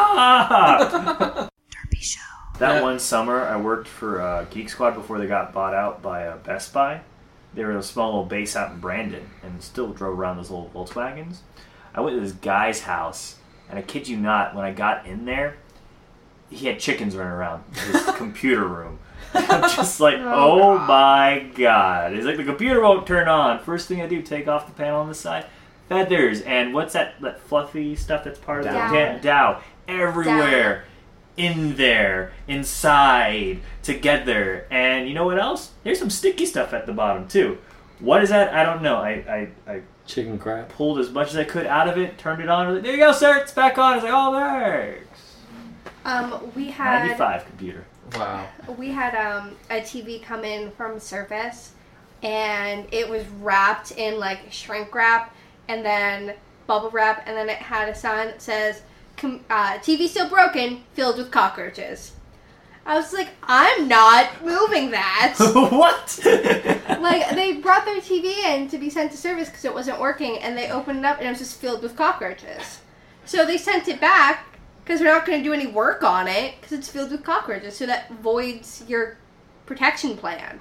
ah! Derpy Show. That Yeah. one summer, I worked for uh, Geek Squad before they got bought out by uh, Best Buy. They were a small little base out in Brandon and still drove around those little Volkswagens. I went to this guy's house, and I kid you not, when I got in there, he had chickens running around his computer room. I'm just like, Oh, oh my god. It's like, the computer won't turn on. First thing I do, take off the panel on the side. Feathers, and what's that, that fluffy stuff that's part of the Dow. da- Dow. Everywhere. In there. Inside. Together. And you know what else? There's some sticky stuff at the bottom, too. What is that? I don't know. I, I, I Chicken crap. pulled as much as I could out of it, turned it on. I was like, there you go, sir. It's back on. It's like, oh, thanks. Um, we had ninety-five computer. Wow. we had um a T V come in from Surface, and it was wrapped in like shrink wrap and then bubble wrap, and then it had a sign that says Com- uh, T V still broken, filled with cockroaches. I was like, I'm not moving that. What? Like, they brought their T V in to be sent to service because it wasn't working, and they opened it up and it was just filled with cockroaches. So they sent it back because they're not going to do any work on it because it's filled with cockroaches. So that voids your protection plan.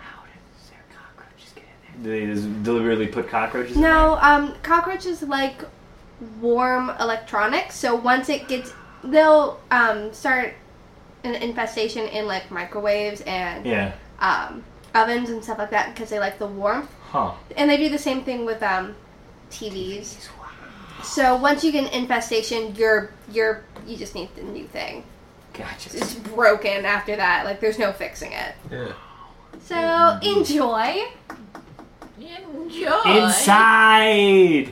Do they just deliberately put cockroaches in No, um, cockroaches like warm electronics. So once it gets, they'll um, start an infestation in like microwaves and Yeah. um, ovens and stuff like that because they like the warmth. Huh. And they do the same thing with um, T Vs. So once you get an infestation, you're you're you just need the new thing. Gotcha. It's broken after that. Like there's no fixing it. Yeah. So enjoy. Enjoy. Inside!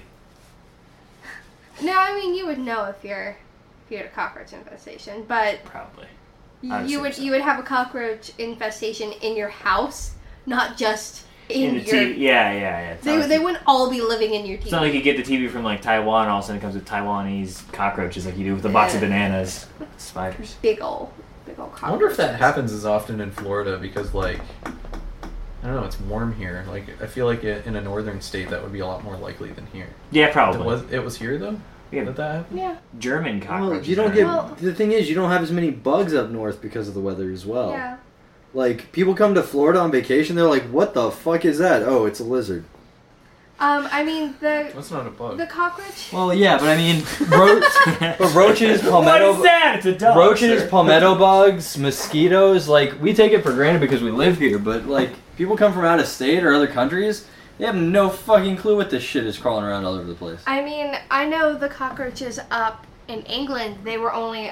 No, I mean you would know if you're if you had a cockroach infestation, but Probably. I would you assume would so. you would have a cockroach infestation in your house, not just in, In the your. T V. Yeah, yeah, yeah. It's, They not they like, wouldn't all be living in your T V. it's not like you get the T V from like Taiwan and all of a sudden it comes with Taiwanese cockroaches like you do with a box of Yeah. bananas. Spiders. Big ol' big ol' cockroach. I wonder if that happens as often in Florida because, like, I don't know, it's warm here. Like, I feel like it, in a northern state that would be a lot more likely than here. Yeah, probably. It was, it was here, though? Yeah. That that happened? Yeah. German Well, cockroaches. you don't are- get. Well- The thing is, you don't have as many bugs up north because of the weather as well. Yeah. Like, people come to Florida on vacation, they're like, what the fuck is that? Oh, it's a lizard. Um, I mean the That's not a bug. the cockroach. Oh, Well, yeah, but I mean, ro- but roaches, What palmetto, is that? It's a dog. roaches, sir. palmetto bugs, mosquitoes. Like, we take it for granted because we live here, but like, people come from out of state or other countries, they have no fucking clue what this shit is crawling around all over the place. I mean, I know the cockroaches up in England. They were only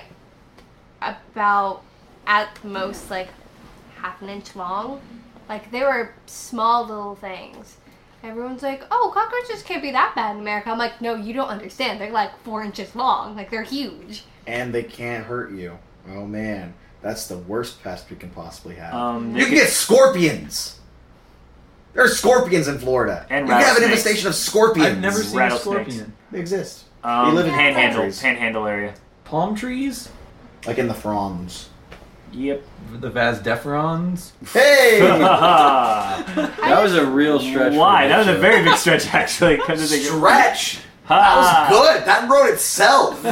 about at most like half an inch long. Like they were small little things. Everyone's like, "Oh, cockroaches can't be that bad in America." I'm like, "No, you don't understand. They're like four inches long. Like they're huge." And they can't hurt you. Oh man, that's the worst pest we can possibly have. Um, you they can could- get scorpions. There are scorpions in Florida. And you can have an rattlesnakes. infestation of scorpions. I've never seen a Rattlesnakes. scorpion. They exist. Um, They live in panhandle, countries. panhandle area. Palm trees? Like in the fronds. Yep. The Vaz Deferons. Hey! That was a real stretch. Why? for That was show. a very big stretch, actually. Stretch. Ha. That was good. That wrote itself.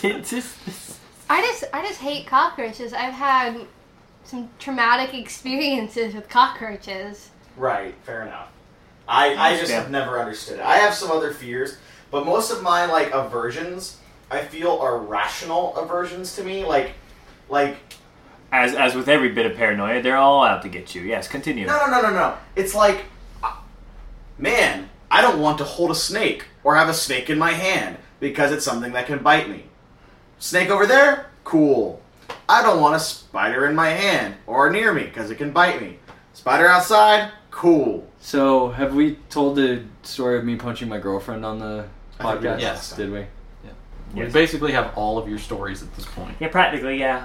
I just I just hate cockroaches. I've had some traumatic experiences with cockroaches. Right, fair enough. I, I just Yeah. have never understood it. I have some other fears, but most of my like aversions, I feel, are rational aversions to me. Like, like As as with every bit of paranoia, they're all out to get you. Yes, continue. no, no, no, no, no. It's like, uh, man, I don't want to hold a snake or have a snake in my hand because it's something that can bite me. Snake over there, cool. I don't want a spider in my hand or near me because it can bite me. Spider outside, cool. So, have we told the story of me punching my girlfriend on the I think we podcast? did Yes. Did we? Yeah. Yes. We basically have all of your stories at this point. Yeah, practically, yeah.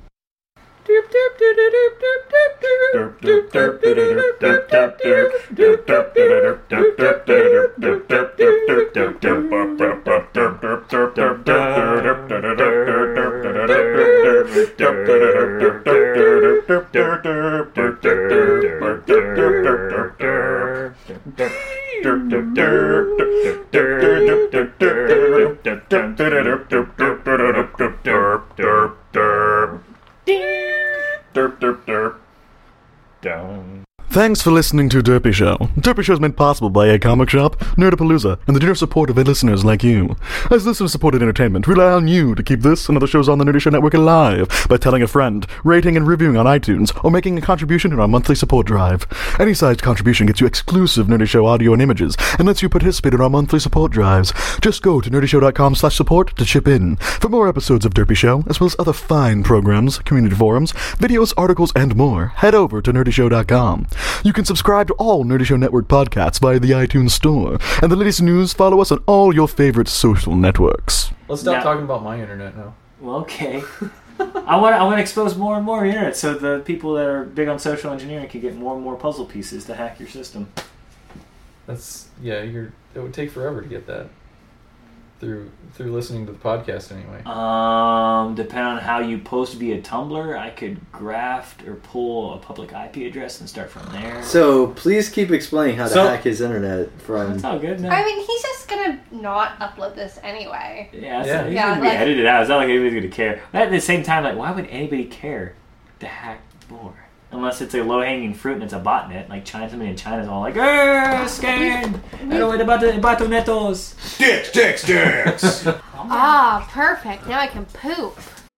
Derp, derp, derp. Down. Thanks for listening to Derpy Show. Derpy Show is made possible by a comic shop, Nerdapalooza, and the generous support of listeners like you. As listener-supported entertainment, we rely on you to keep this and other shows on the Nerdy Show Network alive by telling a friend, rating and reviewing on iTunes, or making a contribution in our monthly support drive. Any sized contribution gets you exclusive Nerdy Show audio and images and lets you participate in our monthly support drives. Just go to nerdyshow.com slash support to chip in. For more episodes of Derpy Show, as well as other fine programs, community forums, videos, articles, and more, head over to nerdyshow dot com. You can subscribe to all Nerdy Show Network podcasts via the iTunes Store. And the latest news, follow us on all your favorite social networks. Let's stop Now- talking about my internet now. Well, okay. I want I want to expose more and more internet so the people that are big on social engineering can get more and more puzzle pieces to hack your system. That's yeah. You're. It would take forever to get that through through listening to the podcast anyway. Um, depending on how you post via Tumblr, I could graft or pull a public I P address and start from there. So, please keep explaining how to So- hack his internet from... That's all good, man. I mean, he's just gonna not upload this anyway. Yeah, it's Yeah. not, he's Yeah, gonna be like- edited out. It's not like anybody's gonna care. But at the same time, like, why would anybody care to hack more? Unless it's a low-hanging fruit and it's a botnet, like China, somebody in China's all like, "Err, scared! I don't want about the batonetos." Dicks, dicks, dicks. Ah, perfect. Now I can poop.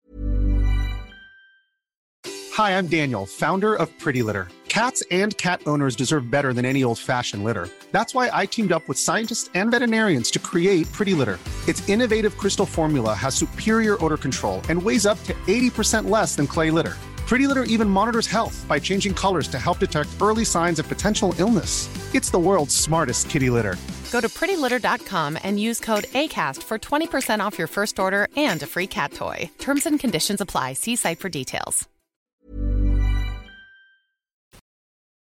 Hi, I'm Daniel, founder of Pretty Litter. Cats and cat owners deserve better than any old-fashioned litter. That's why I teamed up with scientists and veterinarians to create Pretty Litter. Its innovative crystal formula has superior odor control and weighs up to eighty percent less than clay litter. Pretty Litter even monitors health by changing colors to help detect early signs of potential illness. It's the world's smartest kitty litter. Go to pretty litter dot com and use code ACAST for twenty percent off your first order and a free cat toy. Terms and conditions apply. See site for details.